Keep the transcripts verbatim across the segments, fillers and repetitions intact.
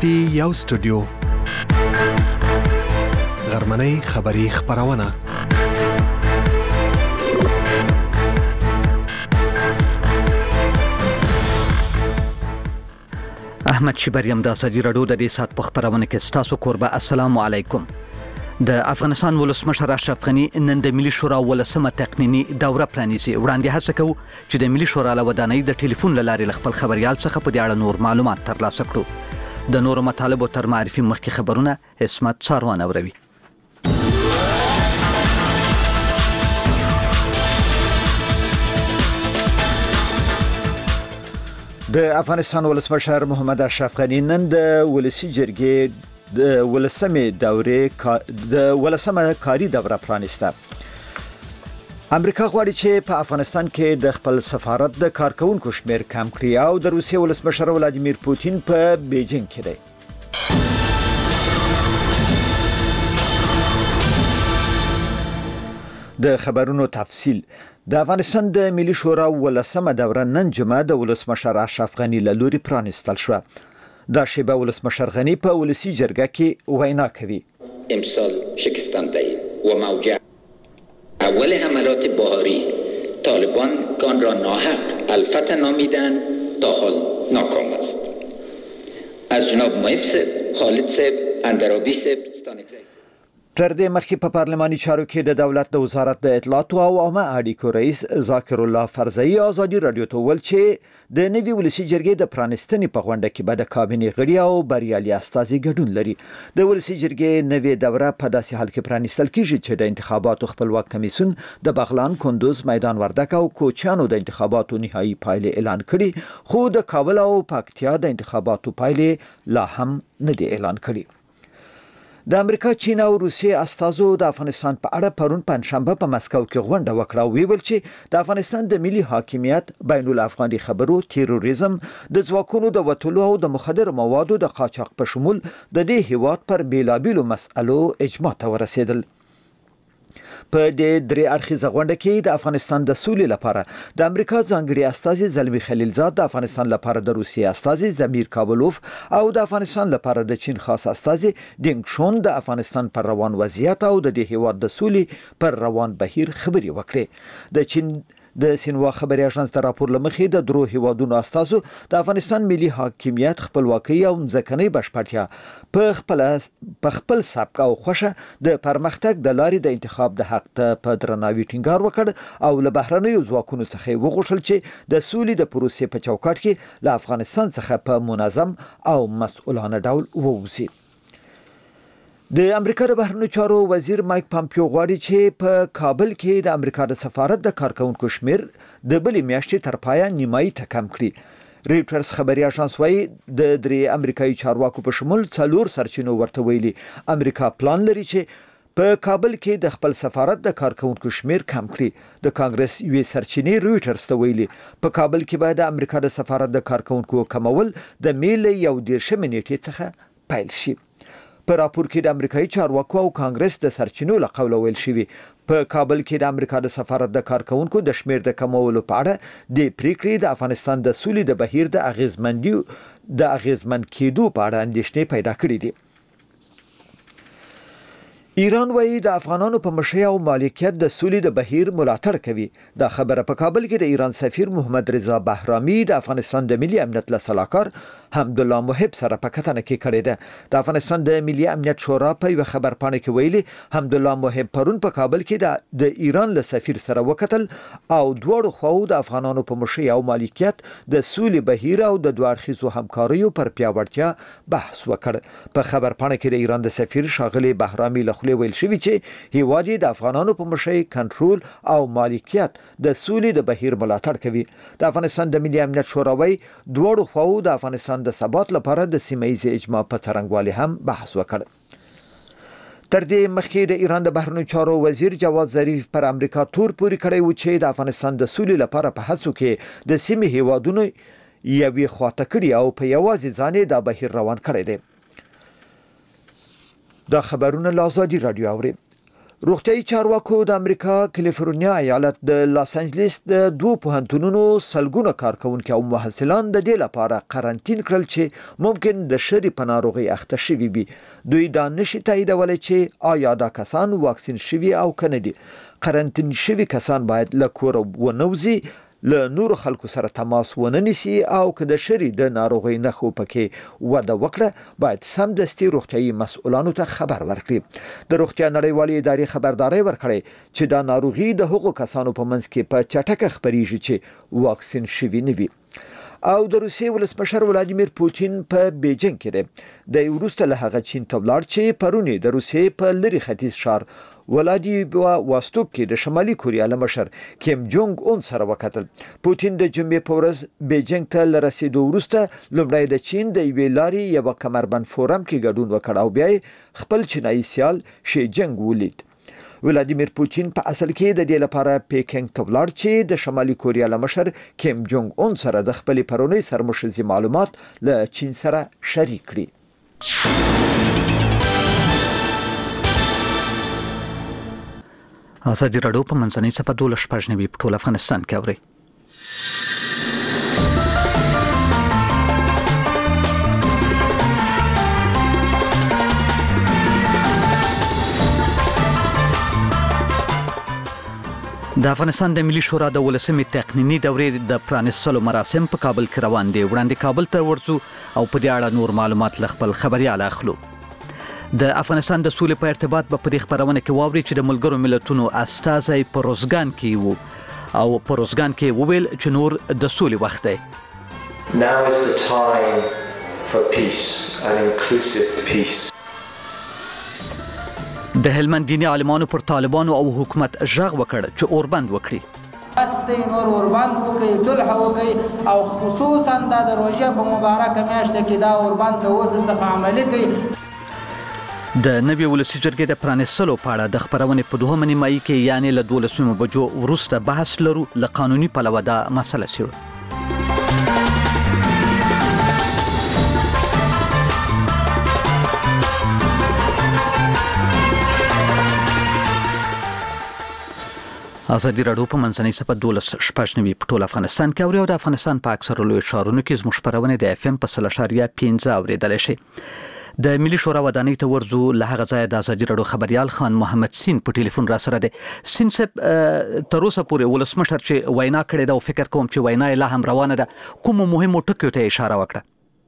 پی یو سټوډیو غرمنۍ خبری خبرونه احمد شبریم د ازادي راډیو د دې سات په خبرونه کې تاسو قربه السلام علیکم. د افغانستان ولسمشر اشرف غنی نن د ملي شورا ولسمه تقنینی دوره پلانیزي. وړاندې هڅه کوي چې د ملي شورا له ودانۍ د ټلیفون لارې خپل خبريال څخه په دې اړه نور معلومات ترلاسه کړو. د نورو مطالبو تر معرفي مخکې خبرونه اسمت څاروان اوروي. د افغانستان ولسمشر محمد اشرف غنی نن د ولسی جرګې د ولسمه دورې د ولسمه کاری دوره پرانیسته. امریکا غواړي چې په افغانستان کې د خپل سفارت د کارکونکو شمیر کم کړي او د روسیې ولسمشر ولادیمیر پوتین په بیجینګ کې دی. د خبرونو تفصیل. د افغانستان د ملي شورا ولسمه دوره نن جمعه د ولسمشر اشرف غنی له لوري پرانیستل شو. دا شیبه ولسمشر غنی په ولسی جرګه کې وینا کوي. امسال شکستان دهیم و موجه اول حملات بهاری طالبان کان را ناحق الفتح نامیدن تا حال ناکام است. از جناب محب صاحب، خالد صاحب، اندرابی صاحب ستانگزی تر دې مخکې په پارلماني چارو کې د دولت د وزارت د اطلاعات او عامه اړیکو رئیس ذاکر الله فرزئی ازادي رادیو ته ویل چې د نوي ولسی جرګې د پرانستنې په غونډه کې به د کابینې غړي او بریالي استازي ګډون لري. د ولسی جرګې نوې دوره په داسې حال کې پرانستل کیږي چې د انتخاباتو خپلواک کمیسیون د بغلان، کندوز، میدان وردګ او کوچیانو د انتخاباتو نهایی پایلې اعلان کړي، خو د کابل او پکتیا د انتخاباتو پایلې لا هم نه دي اعلان کړي. د امریکا، چین او روسیې استازو د افغانستان په اړه پرون پنځشنبه په مسکو کې غونډه وکړه او ویل چې د افغانستان د ملي حاکمیت، بین الافغاني خبرو، تیروریزم، د ځواکونو د وټولو او د مخدر موادو د قاچاق په شمول د دې هیواد پر بیلابیلو مسألو اجماع ته ورسېدل. په دې درې اړخیزه غونډه کې د افغانستان د سولې لپاره د امریکا ځانګړي استازي زلمی خلیلزاد، د افغانستان لپاره د روسیې استازي زمیر کابلوف او د افغانستان لپاره د چین خاص استازي دینګ شون د افغانستان پر روان وضعیت او د دې هیواد د سولې پر روان بهیر خبري وکړي. د چین د سینوا خبري اژانس د راپور لمخې د درو هیوادونو استازو د افغانستان ملي حاکمیت، خپلواکۍ او ځمکنۍ بشپړتیا په خپل په خپل سبک او خوشه د پرمختګ د لارې د انتخاب د حق ته په درناوي ټینګار وکړ او له بهرنیو ځواکونو څخه وغوښتل چې د سولې د پروسې په چوکاټ کې له افغانستان څخه په منظم او مسؤلانه ډول ووځي. د امریکا د بهرنیو چارو وزیر مایک پامپیو غواړي چې په کابل کې د امریکا د سفارت د کارکونکو شمیر د بلې میاشتې تر پایه نیمایي ته کم کړي. ریټرز خبري اژانس وايي د درې امریکایي چارواکو په شمول څلور سرچینو ورته ویلي امریکا پلان لري چې په کابل کې د خپل سفارت د کارکونکو شمیر کم کړي. د کانګرس یوې سرچینې رويټرز ته ویلي په کابل کې باید د امریکا د سفارت د کارکونکو کمول د میل یو دیرشمې نیټې څخه پیل شي. په راپور کې د امریکایي چارواکو او کانګرس د سرچینو له قوله ویل شوی په کابل کې د امریکا د سفارت د کارکونکو د شمیر د کمولو په اړه د پریکړې د افغانستان د سولې د بهیر د اغیزمندي د اغیزمن کېدو په اړه اندېښنې پیدا کړې دي. ایران وایي د افغانانو په مشرۍ او مالکیت د سولې د بهیر ملاتړ کوي. دا خبره په کابل کې د ایران سفیر محمد رضا بهرامي د افغانستان د ملي امنیت له سلاکار حمدالله محب سره په کتنه کې کړې ده. د افغانستان د ملي امنیت شورا په یو خبر پاڼه کې ویلي حمدالله محب پرون په کابل کې د ایران له سفیر سره وکتل او دواړو خواو د افغانانو په مشرۍ او مالکیت د سولې بهیر او د دوه اړخیزو همکاریو پر پیاوړتیا بحث وکړ. په خبر پاڼه کې د ایران د سفیر ښاغلي بهرامي له ویل شوی چې هیواد د افغانانو په مشرۍ کنټرول او مالکیت د سولې د بهیر ملاتړ کوي. د افغانستان د ملي امنیت شورا وايي دواړو خواو د افغانستان د ثبات لپاره د سیمه ییز اجماع په څرنګوالي هم بحث وکړ. تر دې مخکې د ایران د بهرنیو چارو وزیر جواد ظریف پر امریکا تور پوري کړی و چې د افغانستان د سولې لپاره په هڅو کې د سیمې هیوادونو یوې خواته کړي او په یوازې ځان د بهیر روان کړی دی. دا خبرونه له ازادي رادیو اوري. روغتیايي چارواکو د امریکا کالیفورنیا ایالت د لاس انجلس د دوه پوهنتونونو سلګونه کارکونکو او محصلان د دې لپاره قرنټین کړل چې ممکن د شری په ناروغي اخته شوي وي. دوی دا نشي تاییدولی چې آیا دا کسان واکسین شوي او کنه دي. قرنټین شوي کسان باید له کور ونوځي، له نور خلکو سره تماس ونه نیسي او که د شری د ناروغي نښو پکې وده وکړه باید سمدستي روغتیايي مسؤلانو ته خبر ورکړي. د روغتیا نړیوالې ادارې خبرداري ورکړې چې دا ناروغي د هغو کسانو په منځ کې په چټکه خپریږي چې واکسین شوي نه وي. او د روسیې ولسمشر ولادیمیر پوتین په بیجینګ کې دی. د وروسته له هغه چین ته ولاړ چې پرونی د روسیې په لری ختیځ شهر ولادیواستوک کې د شمالي کوریا له مشر کیم جونګ اون سره وکتل. پوتین د جمعې په ورځ بیجینګ ته لرسېدو وروسته لومړی د چین د یوې لارې یوه کمربند فورم کې ګډون وکړ او بیا خپل چینایي سیال شي جنګ ولید. ولادیمیر پوتین په اصل کې د دې لپاره پیکینګ ته ولاړ چې د شمالي کوریا له مشر کیم جونګ اون سره د خپل پرونی سرمشرزي معلومات له چین سره شریک کړي. ازادي راډیو په منځنۍ صفحه دولس شپږ نوي په ټول افغانستان کې اوري. د افغانستان د ملي شورا د ولسمې تقنینی دورې د پرانیستلو مراسم په کابل کې روان دي. وړاندې کابل ته ورځو او په دې اړه نور معلومات له خپل خبريال اخلو. د افغانستان د سولې په ارتباط په دې خبرونه کې واوري چې د ملګرو ملتونو استازي په روزګان کې وو او په روزګان کې وویل چې نور د سولې وخت دی. Now is the time for peace and inclusive peace. د هلمند دیني عالمانو پر طالبانو او حکومت ژغ وکړ چې اوربند وکړي. بس د نور اوربند وکړي، صلح وکړي او خصوصا د روژې په مبارکه میاشت کې دا اوربند ته اوس څخه عملي کړي. د نوي ولسي جرګې د پرانیستلو په اړه د خبرونې په دوهمه نیمایي کې یعنې له دولسمو بجو وروسته بحث لرو. له قانوني پلوه دا مسله څېړو. ازادي راډیو په منځنۍ صفحه دولس شپږ نوي په ټول افغانستان کې اوري او د افغانستان په اکثرو لویو ښارونو کې زموږ خپرونه د اف ام په سل اشاریه پنځه اورېدلی شي. د ملي شورا ودانۍ ته ورځو. له هغه ځایه د ازادي راډیو خبريال خان محمد سین په ټلیفون را سره دی. سین صاحب، تر اوسه پورې ولسمشر چې وینا کړې ده او فکر کوم چې وینا یې لا هم روانه ده، کومو مهمو ټکیو ته اشاره وکړه؟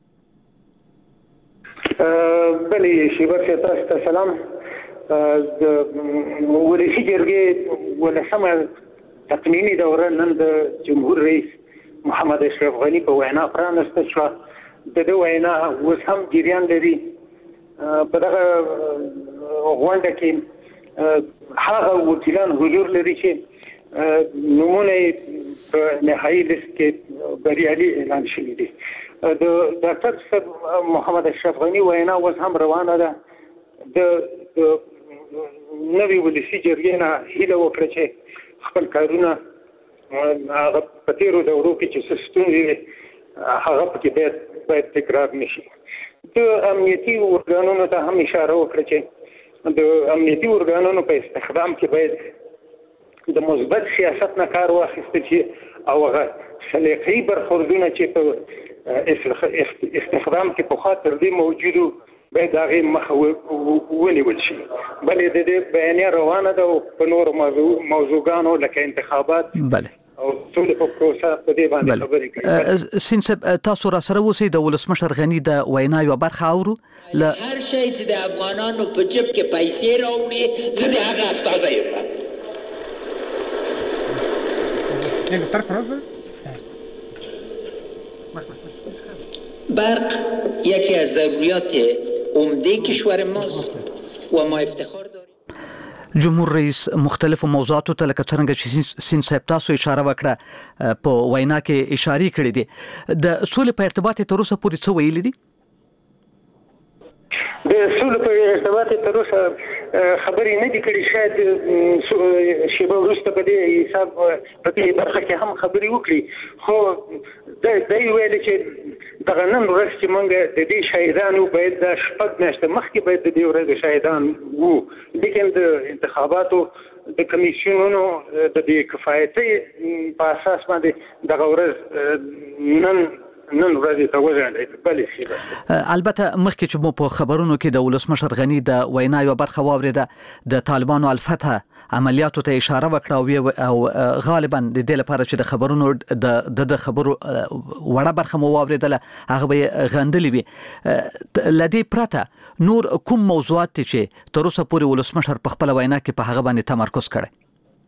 بلې شیبه صاحب، تاسو ته سلام. د ولسي جرګې ولسمه تقنیني دوره نن د جمهور رئیس محمد اشرف غني په وینا پرانسته شوه. د دې وینا اوس هم جریان لري. په دغه غونډه کې هغه وکیلان حضور لري چې نمونه په نهایي لیست کې بریالي اعلان شوي دي. د ډاکټر صاحب محمد اشرف غني وینا اوس هم روانه ده. د نوي ولسي جرګې نه هیله وکړه چې خپل کارونه هغه په تېرو دورو کې چې څه ستونزې وي هغه پکې باید باید تکرار نشي. د امنیتي ارګانونو ته هم اشاره وکړه چې د امنیتي ارګانونو په استخدام کې باید د مثبت سیاست نه کار واخیستل شي او هغه سلیقه‌ایي برخوردونه چې په استخدام کې پخوا تر دې موجودو باید هغې مخه ونیول شي. بلې د دې بیانیه روانه ده او په نورو موضوعګانو لکه انتخابات او ټول په پروسه په دې باندې خبرې کوي. سین صاحب، تاسو را سره اوسئ. د ولسمشر غني د وینا یوه برخه اورو. له هر شی چې د افغانانو په جیب کې پیسې راوړي زه د هغه استازی یم. برق یکی از ضروریات عمده کشور ماست و ما افتخار داریم. جمهور رئیس مختلفو موضوعاتو ته لکه څرنګه چې سین صاحب تاسو اشاره وکړه په وینا کې اشارې کړې دي. د سولې په ارتباط تر اوسه پورې څه ویلي دي؟ د سولې په ارتباط تر اوسه خبرې نه دي کړې. شاید شیبه وروسته په دې حساب په دې برخه کې هم خبرې وکړي، خو دا یې ویل چې دغه نن ورځ چې موږ د دې شاهدان وو باید د شپږ میاشتې مخکې باید د دې ورځې شاهدان وو، لیکن د انتخاباتو د کمیسیونونو د دې کفایتي په اساس باندې دغه ورځ نن نن ورځ ته وځي. بلې شي البته مخکې چې مو په خبرونو کې د ولسمشر غنی د وینا یو برخه واوریده، د طالبانو الفتح عملیاتو ته اشاره وکړه او غالبا د دې لپاره چې د خبرونو د د خبرو وړه برخه مو واوریدله هغه به غندلې وي. لدی پرته نور کوم موضوعات چې تر اوسه پورې ولسمشر په خپل وینا کې په هغه باندې تمرکز کړی؟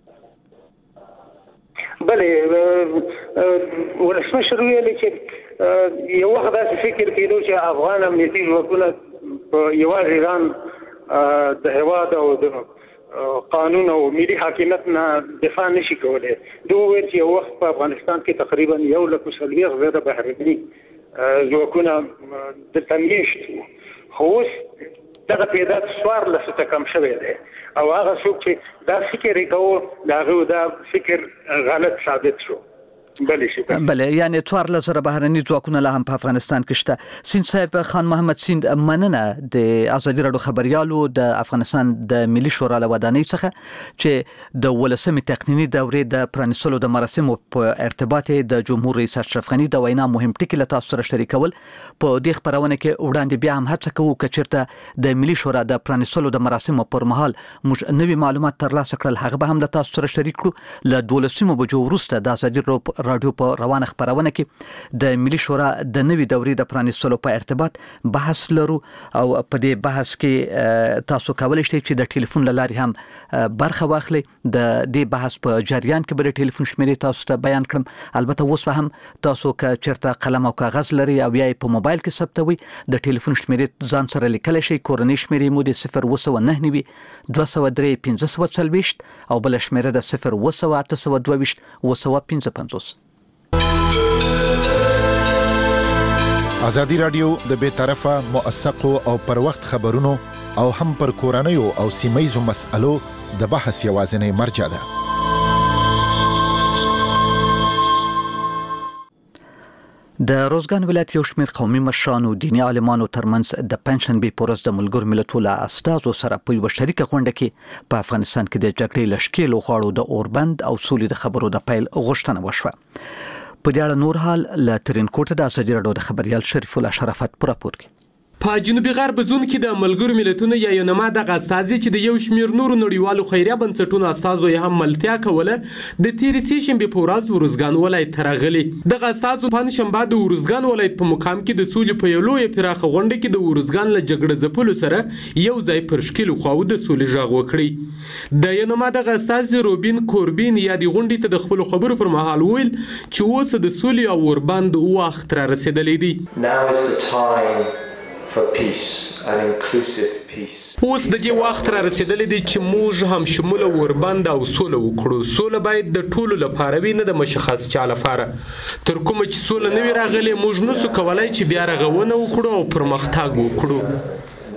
بلې ولسمشر ویلي چې یو وخت داسې فکر کېدو چې افغان امنیتي ځواکونه په یوازې ځان د هېواد او د قانون او ملي حاکمیت نه دفاع نشي کولی. دوی وویل چې یو وخت په افغانستان کې تقریبا یو لک څلوېښت زره بهرني ځواکونه دلته میشت وو، خو اوس دغه تعداد څوارلسو ته کم شوی دی او هغه څوک چې دا فکر یې کوو د هغه دا فکر غلط ثابت شو. بله شي بله یعنی څوارلس زره بهرني ځواکونه لا هم په افغانستان کې شته. سیند صاحب، خان محمد سیند، مننه د ازادي راډیو خبريالو د افغانستان د ملي شورا له ودانۍ څخه چې د ولسمې تقنینی دورې د پرانیستلو د مراسمو په ارتباط د جمهور رئیس اشرف غنی د وینا مهم ټکي له تاسو سره شریکول. په دې خبرونه کې وړاندې بیا هم هڅه کوو چې چیرته د ملي شورا د پرانیستلو د مراسمو پر مهال موږ نوي معلومات ترلاسه کړل، هغه به هم له تاسو سره شریک کړو. له دولسمو بجو وروسته د ازادي راډیو په روانه خبرونه کې د ملي شورا د نوي دورې د پرانیستلو په ارتباط بحث لرو او په دې بحث کې تاسو کولای شئ چې د ټلیفون له لارې هم برخه واخلئ. د دې بحث په جریان کې به د ټلیفون شمیرې تاسو ته بیان کړم. البته اوس به هم تاسو که چیرته قلم او کاغذ لري او یا په موبایل کې ثبتوي د ټلیفون شمیرې ځان سره لیکلی شئ. کورنۍ شمیرې مو د صفر اوه سوه نهه نوي دوه سوه درې پنځه سوه څلوېښت او بله شمیره د صفر اوه سوه اته سوه دوه ویشت اوه سوه پنځه پنځوس. ازادي راډیو د بې طرفه موثقو او پر وخت خبرونو او هم پر کورنیو او سیمایي مسألو د بحث یوازینی مرجع ده. د روزګان ولایت یو شمېر قومي مشران او دیني عالمانو ترمنځ د پنځشنبې په ورځ د ملګرو ملتونو استازو سره په یوه شریکه غونډه کې په افغانستان کې د جګړې له ښکېلو غاړو د اوربند او سولې د خبرو د پیل غوښتنه وشوه. په دې اړه نور حال له ترینکوټ د ازادي راډیو د خبريال شریف الله شرافت پر راپور کې. په جنوبي غرب زون کې د ملګرو ملتونو یا یونما د غاستازي چې د یو شمیر نورو نړیوالو خیریه بنسټونو استازو یې هم ملتیا کوله د تیرې سې شنبې په ورځ ورزګان ولایت ته راغلي. د غاستازو په شنبه د ورزګان ولایت په مقام کې د سولې په یو لوی پراخه غونډه کې د ورزګان له جګړه ځپلو سره یو ځای پر شکل خو د سولې ژغ وکړي. د یونما د غاستازي روبین کوربین یا د غونډې ته د خپل خبرو پر مهال ویل چې اوس د سولې او وربند وخت را رسیدلی دی. Now is the time for peace and inclusive peace. اوس د دې وخت را رسیدلی دی چې موږ هم شموله وربند او سوله وکړو. سوله باید د ټولو لپاره وي، نه د مشخص چا لپاره. تر کومه چې سوله نه وي راغلې موږ نسو کولای چې بیا رغونه وکړو او پرمختګ وکړو.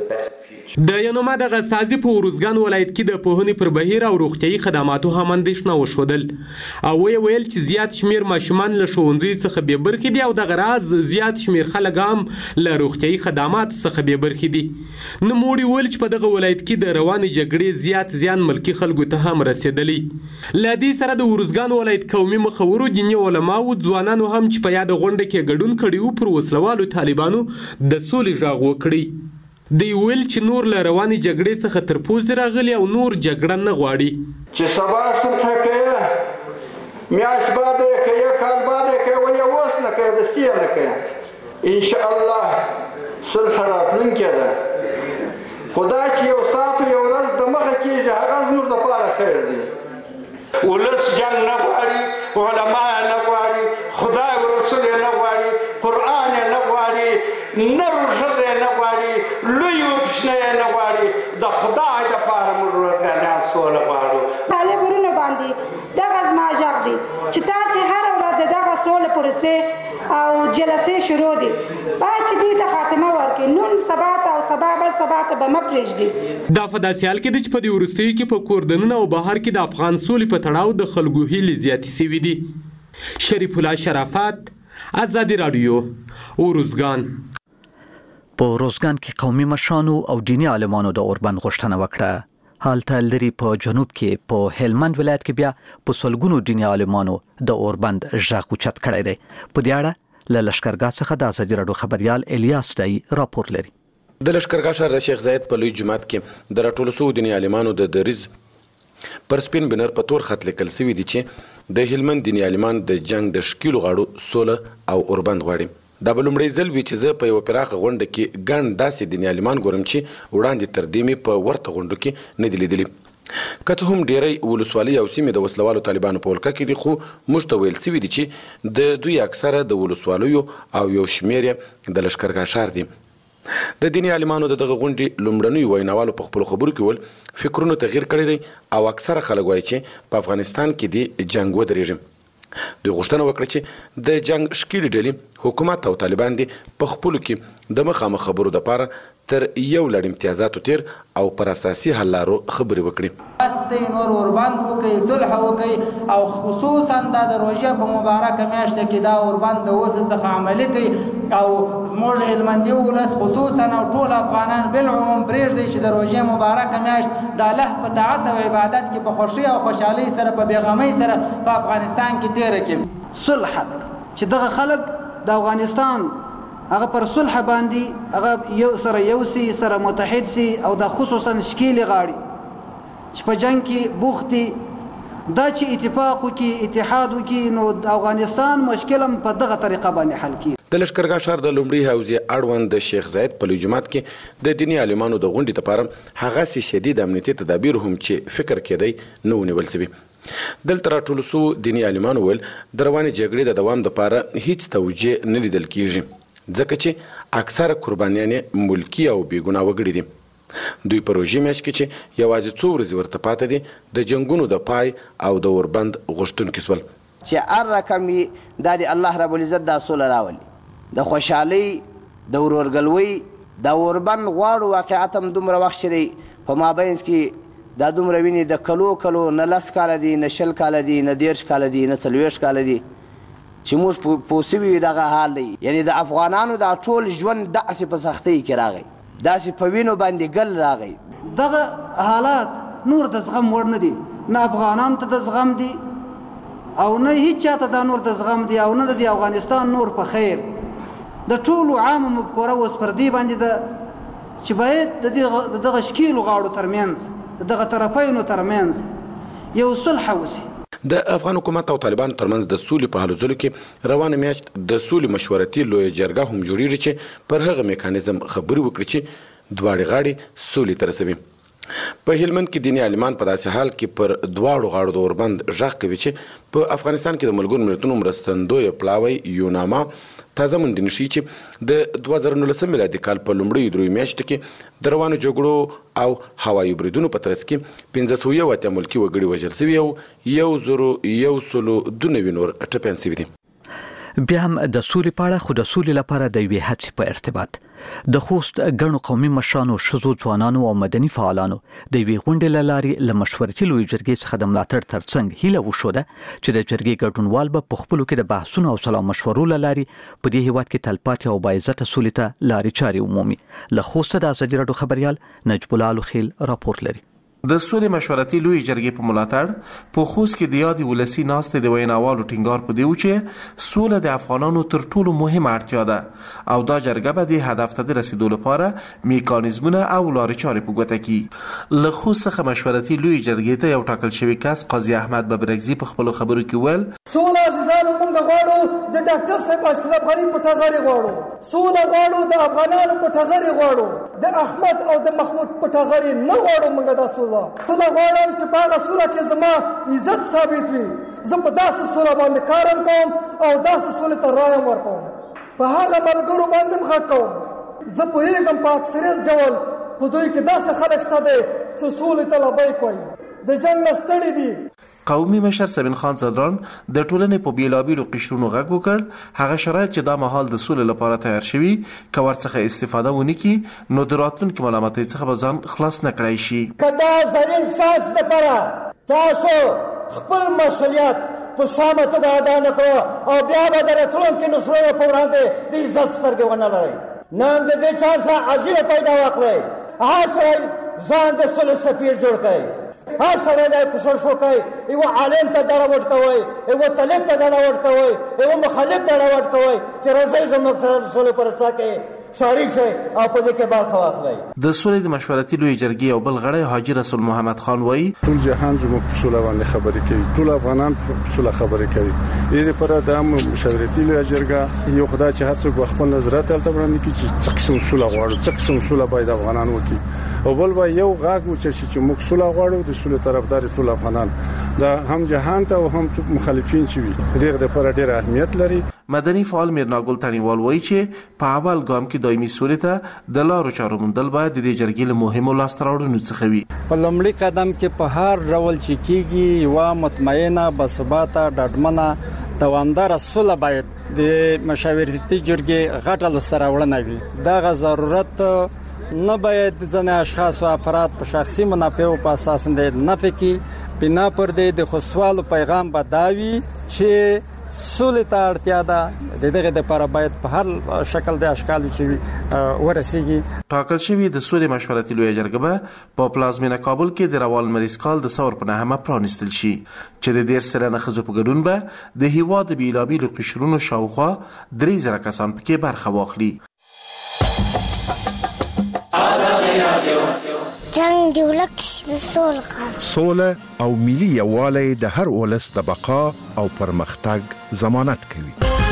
د یونما د غاستازي په ورزګان ولایت کې د پوهنې پر بهیر او روغتیايي خدماتو هم اندېښنه وښودل او ویې ویل چې زیات شمیر ماشومان له ښوونځي څخه بې برخې دي او دغه راز زیات شمیر خلک هم له روغتیايي خدماتو څخه بې برخې دي. نوموړي ویل چې په دغه ولایت کې د روانې جګړې زیات زیان ملکي خلکو ته هم رسېدلی. له دې سره د ورزګان ولایت قومي مخورو، دیني علماو، ځوانانو هم چې په یاده غونډه کې ګډون کړي وو پر وسلوالو طالبانو د سولې غږ وکړي. دی ویل چې نور له روانې جګړې څخه تر پوزې راغلي او نور جګړه نه غواړي. چې سبا صلح کوي، میاشت بعد یې کوي، کال بعد یې کوي، ولې اوس نه کوي، دستي یې نه کوي. انشاءالله صلح راتلونکې ده، خو دا چې یو ساعت یو ورځ د مخه کېږي هغه زموږ دپاره خیر دی. ولس جنګ نه غواړي، علما یې نه غواړي، خدای او رسول یې نه غواړي، قرآن یې نه غواړي، نر و ښځه یې نه غواړي، لوی و کوچنی یې نه غواړي. د خدای دپاره موږ ورځګانیان سوله غواړو. طالب ورونو باندې دغه زما غږ دی چې تاسې هره ورځ د دغه سولې پروسې او جلسې شروع دي باید چې دې ته خاتمه ورکړي. نن سبا ته او سبا بل سبا ته به مه پرېږدي. دا په داسې حال کې ده چې په دې وروستیو کې په کور دننه او بهر کې د افغان سولې په تړاو د خلکو هیلې زیاتې سوي دي. شریف الله شرافت، ازادي راډیو، اوروزګان. په روزګان کې قومي مشرانو او دیني عالمانو د اوربند غوښتنه وکړه. حالته لري په جنوب کې په هلمند ولایت کې بیا په سلګونو دیني عالمانو د اوربند ژغ اوچت کړی دی. په دې اړه له لشکرګاه څخه د ازادي راډیو خبريال الیاس ډای راپور لري. د لشکرګاه شهر د شیخ زاید په لوی جومات کې د راټولو شوو دیني عالمانو د دریز پر سپین بنر په تور خط لیکل شوي دي چې د هلمند دیني عالمان د جنگ د شکیلو غاړو سوله او اوربند غواړي. دا به لومړی ځل وي چې زه په یوه پراخه غونډه کې ګڼ داسې دیني عالمان ګورم چې وړاندې تر دې مې په ورته غونډو کې نه دي لیدلي. که څه هم ډیری ولسوالۍ او سیمې د وسلوالو طالبانو په ولکه کې دي، خو موږ ته ویل شوي دي چې د دوی اکثره د ولسوالیو او یو شمېر یې د لشکرګاه ښار دي. د دیني عالمانو د دغه غونډې لومړنیو ویناوالو په خپلو خبرو کې ول فکرونو تغییر کړی دی او اکثره خلک وایي چې په افغانستان کې دې جنګ ودرېږي. دوی غوښتنه وکړه چې د جنگ شکیلې ډلې حکومت او طالبان دي په خپلو کې د مخامخ خبرو دپاره تر یو لړ امتیازاتو تیر او پر اساسي حل لارو خبرې وکړي. بس دی نور اوربند وکړي، صلح وکړي او خصوصا دا د روژې په مبارکه میاشته کې دا اوربند د اوس څخه عملي کوي او زموږ هلمندي ولس خصوصا او ټول افغانان بالعموم پرېږدي چې د روژې مبارکه میاشت د الله په طاعت او عبادت کې په خوښۍ او خوشحالۍ سره په بېغمۍ سره په افغانستان کې تېره کړي. صلح ده چې دغه خلک د افغانستان هغه پر صلح باندې هغه یو سره یو سي سره متحد سي او د خصوصا شکیلې غاړي چې په جنگ کې بوختي دا چې اتفاق وکي اتحاد وکي نو د افغانستان مشکل هم په دغه طریقه باندې حل کیږي. د لشکرګاه ښار د لومړي حوزې اړوند د شیخ زاید په لوی جومات کې د دیني عالمانو د غونډې لپاره هغسې شدید امنیتي تدابیر هم چې فکر کېدی نه ونیول شوي. دلته راټولو شوو دیني عالمانو ویل د روانې جګړې د دوام دپاره هیڅ توجیه نه لیدل کیږي ځکه چې اکثره قربانیان یې ملکي او بېګناه وګړي دي. دوی په روژې میاشت کې چې یوازې څو ورځې ورته پاته دي د جنګونو د پای او د اوربند غوښتونکي شول چې هر رقم وي دا د الله رب العزت دا سوله راولي، د خوشحالۍ د ورورګلوۍ د اوربند غواړو. واقعیت هم دومره وخت چې دی په مابینځ کې دا دومره وینې د کلو کلو نه لس کاله دي نه شل کاله دي نه دېرش کاله دي نه څلوېښت کاله دي چې موږ پوه سوي دغه حال دی. یعنې د افغانانو دا ټول ژوند داسې په سختۍ کې راغی، داسې په وینو باندې ګل راغی. دغه حالات نور د زغم وړ نه دي، نه افغانانو ته د زغم دي او نه هیڅ چاته دا نور د زغم دي او نه د افغانستان نور په خیر. د ټولو عامه مفکوره اوس پر دې باندې ده چې باید د دغه شکیلو غاړو ترمنځ د دغه طرفینو ترمنځ یو صلح وسي. د افغان حکومت او طالبانو ترمنځ د سولې په هلو ځلو کې روانه میاشت د سولې مشورتي لویه جرګه هم جوړیږي چې پر هغه میکانیزم خبرې وکړي چې دواړې غاړې سولې ته رسوي. په هلمند کې دیني عالمان په داسې حال کې پر دواړو غاړو د اوربند غږ کوي چې په افغانستان کې د ملګرو ملتونو مرستندویه پلاوی یوناما تازه موندنې ښیي چې د دوه زره نولسم میلادي کال په لومړیو دریو میاشتو کې د روانو جګړو او هوایي بریدونو په ترڅ کې پنځه سوه یو اتیا ملکي وګړي وژل شوي او یو زرو یو سلو دوه نوي نور ټپیان شوي دي. بیا هم د سولې په اړه خو د سولې لپاره د یوې هڅې په ارتباط د خوست ګڼو قومي مشرانو، ښځو، ځوانانو او مدني فعالانو د یوې غونډې له لارې له مشورتي لویې جرګې څخه د ملاتړ ترڅنګ هیله وښوده چې د جرګې ګډونوال به په خپلو کې د بحثونو او سلا مشورو له لارې په دې هیواد کې تلپاتې او باعزته سولې ته لارې چارې ومومي. له خوسته د ازادي راډیو خبريال نجیب الله الخیل راپور لري. د سولې مشورتي لوی جرګې په ملاتړ په خوست کې د یادې ولسي ناستې د ویناوالو ټینګار په دی و چې سوله د افغانانو تر ټولو مهمه اړتیا ده او دا جرګه به د هدف ته د رسیدو لپاره میکانیزمونه او لارې چارې په ګوته کړي. له خوست څخه مشورتي لوی جرګې ته یو ټاکل شوی کس قاضي احمد ببرګزي په خپلو خبرو کې ویل سوله عزیزانو موږ غواړو د ډاکټر صاحب اشرف غني په ټغرې غواړو، سوله غواړو د افغانانو په ټغرې غواړو، د احمد او د محمود په ټغرې نه غواړو. موږ دا سوله ټوله غواړم چې په هغه سوله کې زما عزت ثابت وي. زه په داسې سوله باندې کارم کوم او داسې سولې ته رایه ورکوم. په هغه ملګرو باندې هم غږ کوم. زه پوهېږم په اکثریت ډول په دوی کې داسې خلک شته دی چې سولې ته لبیک وایي، د جنګ نه ستړي دي. قومي مشر سمین خان صدران د ټولنې په بیلابیلو قشرونو غږ وکړ هغه شرایط چې دا مهال د سولې لپاره تیار شوي که ورڅخه استفاده ونه کړي نو د راتلونکي ملامتۍ څخه به ځان خلاص نه کړی شي. که دا زرین چانس دپاره تاسو خپل مسؤلیت په سمه توګه ادا نه کړو او بیا به د راتلونکي نسلونو په وړاندې د عزت سترګې ونه لرئ. نن د دې چانس نه عزیره پیدا وکړئ. هر سړی ځان د سولې سفیر جوړ کړئ. هر سړی دی کوشش وکړئ یوه عالم ته ډډه ورکوئ، یوه طالب ته ډډه ورکوئ، یوه مخالف ته ډډه ورکوئ چې راځئ زموږ سره د سولې په رسا کې شریک شئ او په دې کې برخه واخلئ. د سولې د مشورتي لویې جرګې یو بل غړی حاجي رسول محمد خان وایي ټول جهان زموږ په سوله باندې خبرې کوي، ټول افغانان په سوله خبرې کوي. دې لپاره د مشورتي لویې جرګه یو خدای چې هر څوک خپل نظرات هلته وړاندې کړي چې څه قسم سوله غواړو، څه قسم سوله باید افغانان وکړي. او بل به یو غاګ و چې موږ سوله غواړو د سولې طرفدار ټول افغانان دا هم جهان ته او هم مخالفین چې وي دغه لپاره ډېر اهمیت لري. مدني فعال میرناګل تڼیوال وایي چې په اول ګام کې دایمي سولې ته د لارو چارو موندل باید د دې جرګې له مهمو لاسته راوړنو څخه وي. په لومړي قدم کې په هر ډول چې کېږي یوه مطمئنه باثباته ډاډمنه دوامداره سوله باید د مشاورتي جرګې غټه لاسته راوړنه وي. دغه ضرورت نه باید ځینې اشخاص او افراد په شخصي منافعو په اساس نه فکري بنا پر دې د خصوصوالو پیغام به دا وي چې سولې ته اړتیا ده د دغه لپاره باید په هر شکل د اشکالو چې ورسیږي. ټاکل شوی د سولې مشورتي لویه جرګه به په پلازمینه کابل کې د روان مریض کال د ثور په نهمه پرانیستل شي چې د دېرش سلنه ښځو په ګډون به د هېواد د بېلابېلو قشرونو شاوخوا درې زره کسان پکې برخه واخلي. جنگ دی ولک د سول خان سوله او ملي یووالی د هر ولس د بقا او پرمختګ ضمانت کوي.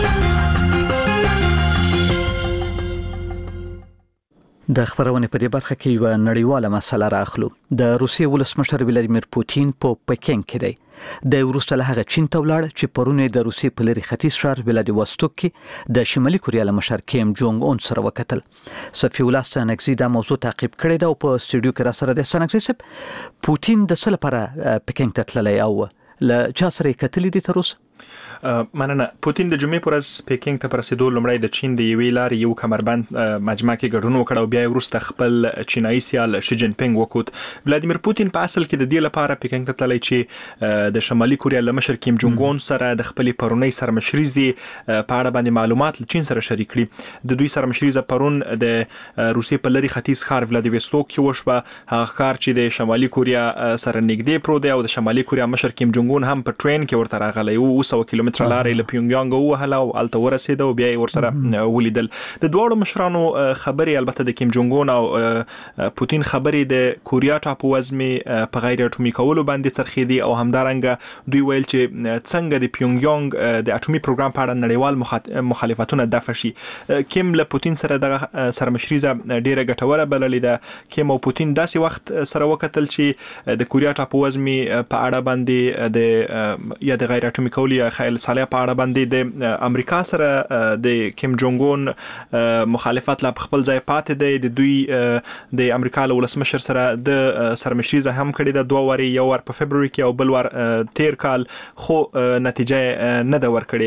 د خبرونې په دې برخه کې یو نړیواله مسله راخلو. د روسیې ولسمشر ولادیمیر پوتین په پکین کې دی. د وروسته له هغه چین ته ولاړ چې پرونه د روسیې په لري ختیځ ښار ولادیواستوک کې د شمالي کوریا له مشر کیم جونګ اون سره وکتل. صفي الله سنگزي دا موضوع تعقیب کړی دا او په سټوډیو کې را سره د سنگزي صاحب پوتین د څه لپاره پکین ته تللی او له چا سره یې کتلي دي تر اوسه؟ مننه. پوتین د جمعې پر ورځ پیکینګ ته رسیدو لومړی د چین د یوې لارې یو کمربند مجمع کې ګډون وکړ او بیا وروسته خپل چینایي سیال شي جین پینګ وکوت. ولادیمیر پوتین په اصل کې د دې لپاره پیکینګ ته تللی چې د شمالي کوریا له مشر کیم جونګ اون سره د خپلې پرونۍ سرمشریزې په اړه باندې معلومات له چین سره شریک کړي. د دوی سرمشریزه پرون د روسیې په لري ختیځ ښار ولادیواستوک کې وشوه. هغه ښار چې د شمالي کوریا سره نږدې پروت دی او د شمالي کوریا مشر کیم جونګ اون هم په ټرین کې ورته راغلی و. سو کیلومتره لارې له پیونګیانګ ووهله او هلته ورسېده او بیا یې ورسره ولیدل. د دواړو مشرانو خبرې البته د کیم جونګ اون او پوتین خبرې د کوریا ټاپووزمې په غیر اټومي کولو باندې څرخېدي او همدارنګه دوی ویل چې څنګه د پیونګیانګ د اټومي پروګرام په اړه نړیوال مخالفتونه دفع شي. کیم له پوتین سره دغه سرمشریزه ډیره ګټوره بللې ده. کیم او پوتین داسې وخت سره وکتل چې د کوریا ټاپووزمې په اړه باندې د یا د غیر اټومي کولو یا خیال ساله په اړه باندې د امریکا سره د کیم جونګ اون مخالفت لا خپل ځای پاتې دی. د دوی د امریکا له ولسمشر سره د سرمشریزه هم کړې ده دوه وارې، یو وار په فبروري کې او بل وار تیر کال، خو نتیجه نه ده ورکړې.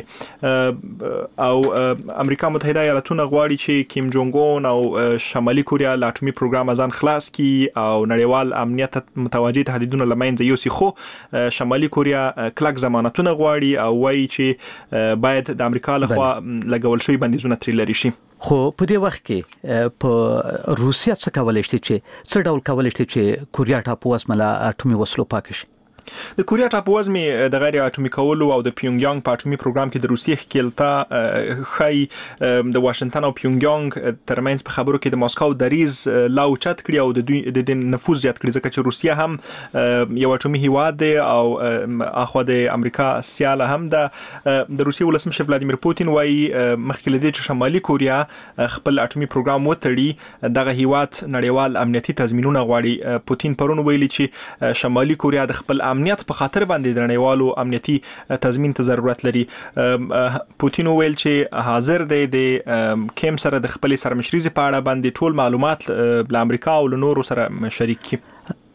او امریکا متحده ایالاتونه غواړي چې کیم جونګ اون او شمالي کوریا له اټومي پروګرام ځان خلاص کړي او نړیوال امنیت متوجه تهدیدونه له منځه یوسي. خو شمالي کوریا کلک ضمانتونه غواړي او وایي چې باید د امریکا لخوا لګول شوی بندیزونه ترې لرې شي. خو په دې وخت کې په روسیا څه کولای شي چې څه ډول کولای شي چې کوریا ټاپووزمه له اټومي وسلو پاک شي؟ د کوریا ټاپووزمې د غیر اټومي کولو او د پیونګیانګ په اټومي پروګرام کې د روسیې ښکیلتا ښایي د واشنگټن او پیونګیانګ ترمنځ په خبرو کې د ماسکو دریځ لا اوچت کړي او د دوی د نفوذ زیات کړي، ځکه چې روسیه هم یو اټومي هیواد دی او اخوا د امریکا سیاله هم ده. د روسیې ولسمشر ولادیمیر پوتین وایي مخکې له دې چې شمالي کوریا خپل اټومي پروګرام وتړي دغه هیواد نړیوال امنیتي تضمینونه غواړي. پوتین پرون ویلي چې شمالي کوریا د خپل امنیت په خاطر باندې د نړیوالو امنیتي تضمین ته ضرورت لري. پوتین ویل چې حاضر دی د کیم سره د خپل سرمشریزې په اړه باندې ټول معلومات له امریکا او له نورو سره شریک کړي.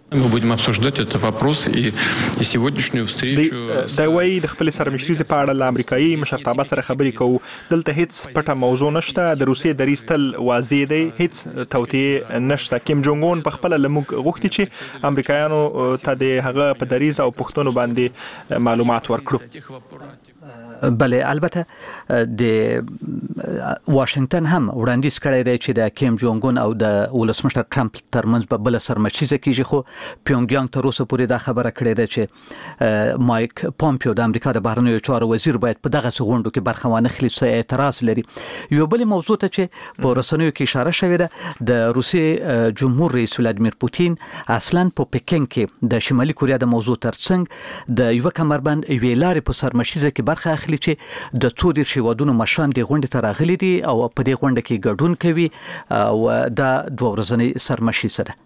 Мы будем обсуждать этот вопрос и, и сегодняшнюю встречу. د وای د خپل سرمشري په اړه د امریکایي مشرتابه سره خبرې کوو. دلته هیڅ پټه موضوع نشته. د روسیې دریځ تل واضح دی، هیڅ توطئه نشته. کیم جونګ اون په خپل لموږ غوښتي چې امریکایانو ته د هغه په دریځ او پښتون باندې معلومات ورکړو. بله، البته د واشنگټن هم وړاندیز کړی دی چې د کیم جونګ اون او د ولسمشر ټرمپ ترمنځ په بل سرمشریزه کېږي، خو پیونګیانګ تر اوسه پورې دا خبره کړې ده چې مایک پومپیو د امریکا د بهرنیو چارو وزیر باید په دغه غونډو کې برخه وانه خلی، څه اعتراض لري. یو بل موضوع ته چې په رسنیو کې اشاره شوې ده، د روسیې جمهور رئیس ولادیمیر پوتین اصلا په پکین کې د شمالي کوریا د موضوع ترڅنګ د یو کمربند یوې لارې په سرمشریزه کې برخه اخلي چې د څو دېرش هیوادونو مشران د غونډې ته راغلي دي او په دې غونډه کې ګډون کوي او دا دوه ورځنۍ سرمشریزه ده.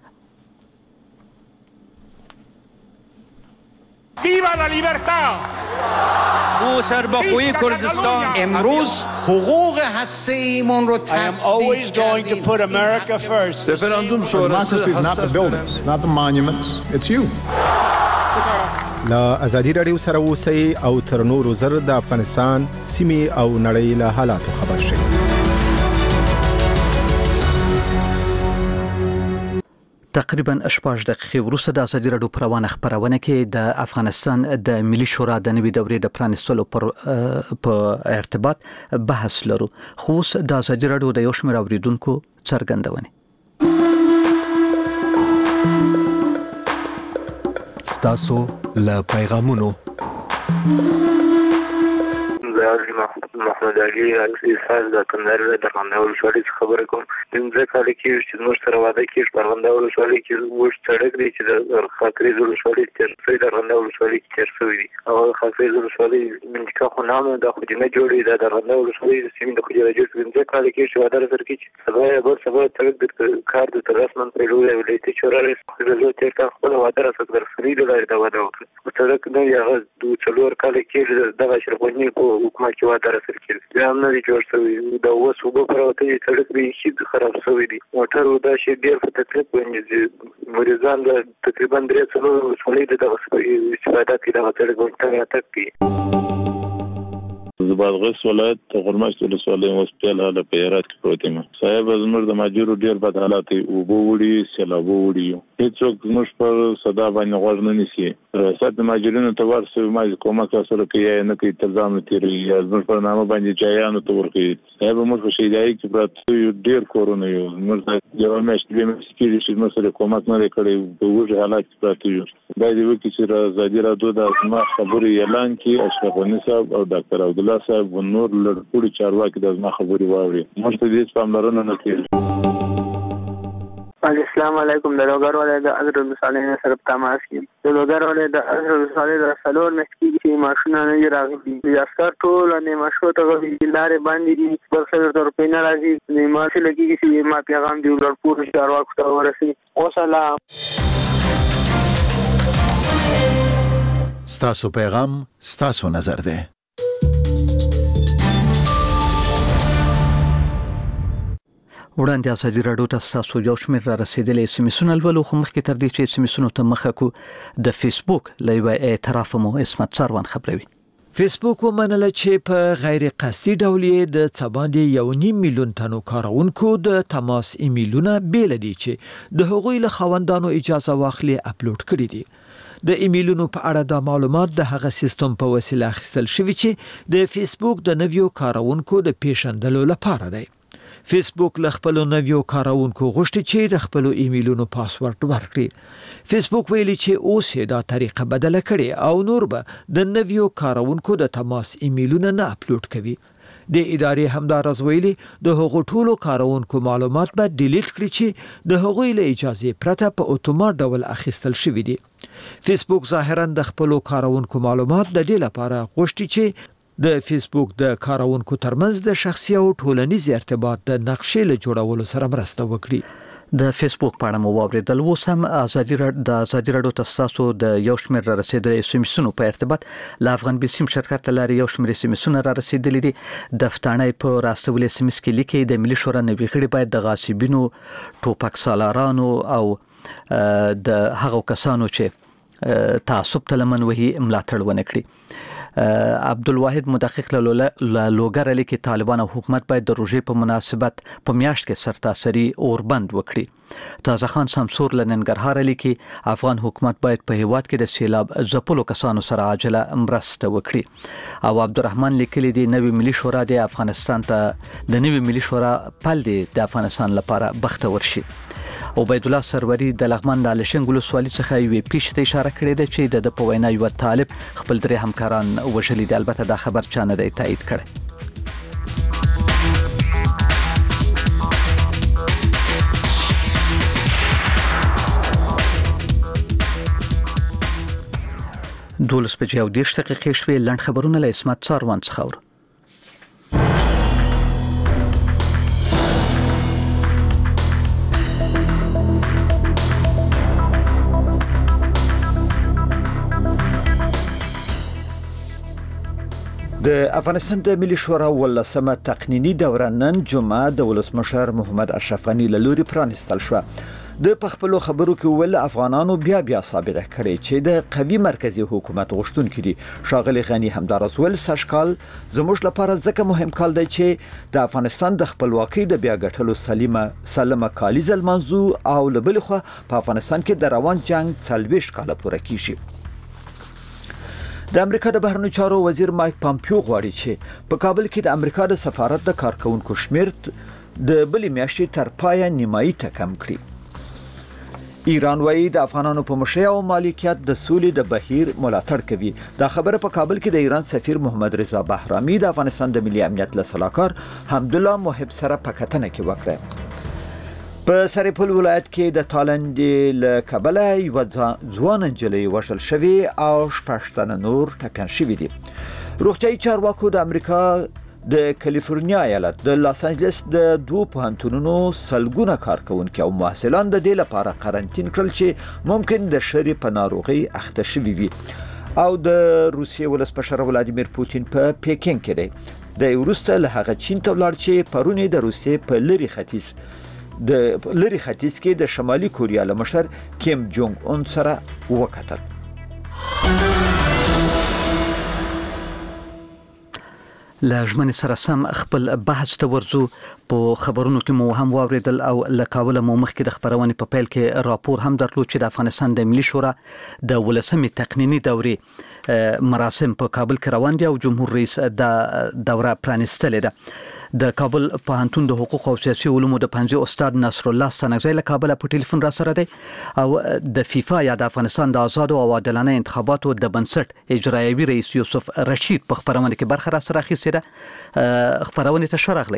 Viva la libertad! او سربخوی کردستان امروز حقوق هسته‌ایمون رو I am always going to put America first. Referendum sonrası is not the buildings, it's not the monuments, it's you. لا ازادي رادیو سره اوسئ او تر نورو زر د افغانستان سیمې او نړۍ له حالاتو خبر شئ. تقریبا شپږ دقیقې وروسته د ازادي راډیو په روانه خپرونه کې د افغانستان د ملي شورا د نوي دورې د پرانیستلو پر په ارتباط بحث لرو، خو اوس د ازادي راډیو د یو شمېر اوریدونکو څرګندونې. ستاسو له پیغامونو محمد علي اسحاق د کندهار د خانه ولسوالۍ خبره کوم. پنځه کال کې چې موږ سره واده کې په خانه ولسوالۍ کې وښ سړک دی چې د خاطري ولسوالۍ تر څو د خانه ولسوالۍ کې تر څو دي او خاطري ولسوالۍ منځکا خو نامه د خو نه جوړې د خانه ولسوالۍ د سیمې د خو جوړې پنځه کال کې چې واده سره کې سبا یې بل سبا تر کار د رسمن په لوري ولایتي چوراره خو ته تا خپل واده سره در فري د لارې دا واده وکړ. سړک نه یو د څلور کال کې د شربونی کو حکومت کې واده سره کې بیا هم نه جوړ شوی دا اوس وګ پروته چې سړک به شي خراب شوی دی. موټر ودا شي ډیر په تکلیف باندې مریضان د تقریبا درې څلور ولسوالۍ د استفاده کې دا سړک ورته راټک زبادغس ولایت غرمشت ولسوالۍ هسپتال حاله په یارات کې پروت یم. صاحب زموږ د ماجورو ډیر بد حالات او بو وړي سیلابو وړي هیڅوک زموږ پر صدا باندې غوږ نه نیسي. ریاست د ماجورینو ته ورسوي ما کومک سره کوي نه کوي تلزام تیری یا زموږ پر نامه باندې چایانو ته ورکوي. صاحب موږ په شیدای کې پروت ډیر کورونه یو موږ یو مېشت به مې سپیری چې موږ سره کومک نه کړی په وړي حالات کې پروت یو. دا دی وکړي چې ازادي راډیو د ما خبري اعلان کې اشرف غنی صاحب او ډاکټر عبد الله صاحب و نور لړپوړي چارواکي د ما خبري واوري. موږ ته دې پاملرنه نه کوي. السلام علیکم. د لوګر ولې د حضرت صالح سره تماس کې د لوګر ولې د حضرت صالح د سلور مسکی کې ماشومان نه راغلي د اسکر ټول نه مشو ته لارې باندې دي پر څلور تر پینه راځي نه ما چې لګي چې ما پیغام دی لړپوړي چارواکو ته ورسي. او سلام. ستاسو پیغام ستاسو نظر ده. وړاندې ازادي راډیو ته ستاسو یو شمېر را رسېدلي اس ام اسونه لولو، خو مخکې تر دې چې اس ام اسونو ته مخه کو د فیسبوک له یوه اعتراف مو اسمت سروان خبروي. فیسبوک ومنله چې په غیر قصدي ډول د څه باندې یو نیم میلیون تنو کارونکو د تماس ایمیلونه بیل دي چې د هغوی له خاوندانو اجازه واخلي اپلوډ کړي دي. د ایمیلونو په اړه د معلومات د هغه سیستم په وسیله اخیستل شوی چې د فیسبوک د نویو کارونکو د پیژندلو لپاره دی. فیسبوک له خپل نویو کارونکو غوښتي چې د خپل ایمیلونو پاسورډ ورکړي. فیسبوک ویلي چې اوس یې دا طریقه بدله کړي او نور به د نویو کارونکو د تماس ایمیلونه نه اپلوډ کوي. د ادارې همدارز ویلي د هغو ټولو کارونکو معلومات به ډیلیټ کړي چې د هغوی له اجازه پرته په اتومات ډول اخیستل شوی دي. فیسبوک ظاهرا د خپل کارونکو معلومات د دې لپاره غوښتي چې د فیسبوک د کارونکو ترمنځ د شخصي او ټولنیز ارتباط د نقشې له جوړولو سره مرسته وکړي. د فیسبوک په اړه مو واوریدل. اوس هم ازادي راډیو د ازادي راډیو تاسو د یو شمېر را رسیدلي اس ام اسونو په ارتباط له افغان بیسیم شرکت لاري یو شمېر اس ام اسونه را رسیدلي دي. د فتانې په راستولې اس ام اس کې لیکي د ملي شورا نوي غړي باید د غاصبینو، ټوپک سالارانو او د هغو کسانو چې تعصب ته لمن وهي ملاتړ ونه کړي. عبدالواحد مدقق له لوګر علی کې طالبان او حکومت باید د روژې په مناسبت په میاشت کې سرتاسري اوربند وکړي. تازه خان سمسور له ننګرهار علی کې افغان حکومت باید په هیواد کې د سیلاب ځپلو کسانو سره عاجله مرسته وکړي. او عبدالرحمن لیکلی دی نوې ملي شورا د افغانستان ته د نوې ملي شورا پل دی د افغانستان لپاره بختور شي. عبید الله سروری د لغمان د لشنګلو سوالي څخه یوې پیښې ته اشاره کړې ده چې د په وینا یو طالب خپل درې همکاران وژلي دي. البته دا خبر چا نه دی تایید کړی. دولس بجې او دېرش دقیقې شوې. لنډ خبرونه له اسمت څاروان څخه اورو. د افغانستان د ملي شورا ولسمه تقنینی دوره نن جمعه د ولسمشر محمد اشرف غنی له لوري پرانستل شو. د پخپلو خبرو کې ول افغانانو بیا بیا ثابته کړي چې د قوي مرکزی حکومت غوښتونکي دي. شاغلی غنی همدارس ول سشکال زموږ لپاره ځکه مهم کال دی چې د افغانستان د خپلواکۍ د بیا ګټلو سلیمه سلمه کالیز المنزو او لبلخه په افغانستان کې د روان جنگ څلويښت کال پوره کیږي. د امریکا د بهرنیو چارو وزیر مایک پامپیو غواړي چې په کابل کې د امریکا د سفارت د کارکونکو شمیر د بلې میاشتې تر پایه نیمایي ته کم کړي. ایران وايي د افغانانو په مشرۍ او مالکیت د سولې د بهیر ملاتړ کوي. دا خبره په کابل کې د ایران سفیر محمد رضا بهرامي د افغانستان د ملي امنیت له سلاکار حمدالله محب سره په کتنه کې وکړه. په سرپل ولایت کې د تالند له کابل یو ځوان نجلۍ وژل شوې او شپږ تنه نور ټپیان شوي دي. روغتیايي چارواکو د امریکا د کالیفورنیا ایالت د لاس انجلس د دوه پوهنتونونو سلګونه کارکونکو او محصلان د دې لپاره قرنټین کړل چې ممکن د شری په ناروغي اخته شوي وي. او د روسیې ولسمشر ولادیمیر پوتین په پیکینګ کې دی. د وروسته له هغه چین ته ولاړ چې پرونی د روسیې په لری ختیځ د لری ختیځ کې د شمالي کوریا له مشر کیم جونګ اون سره وکتل. لاجمن سره سم خپل بحث ته ورزو. په خبرونو کې مو هم واوریدل او لکاوله مو مخکې د خبرونې په پیل کې راپور هم درلود چې د افغانستان د ملي شورا د ولسمې تقنینی دورې مراسم په کابل کې روان دي او جمهور رئیس د دوره پرانستلې ده. د کابل پوهنتون د حقوق او سیاسي علومو د پنځه استاد نصر الله ستانکزی له کابل په ټلیفون را سره دی او د فیفا یا د افغانستان د آزاد او عادلانه انتخاباتو د بنسټ اجرایوي رئیس یوسف رشید په خبرونه کې برخه را سره اخیسته ده. خبرونه ته شرغلی.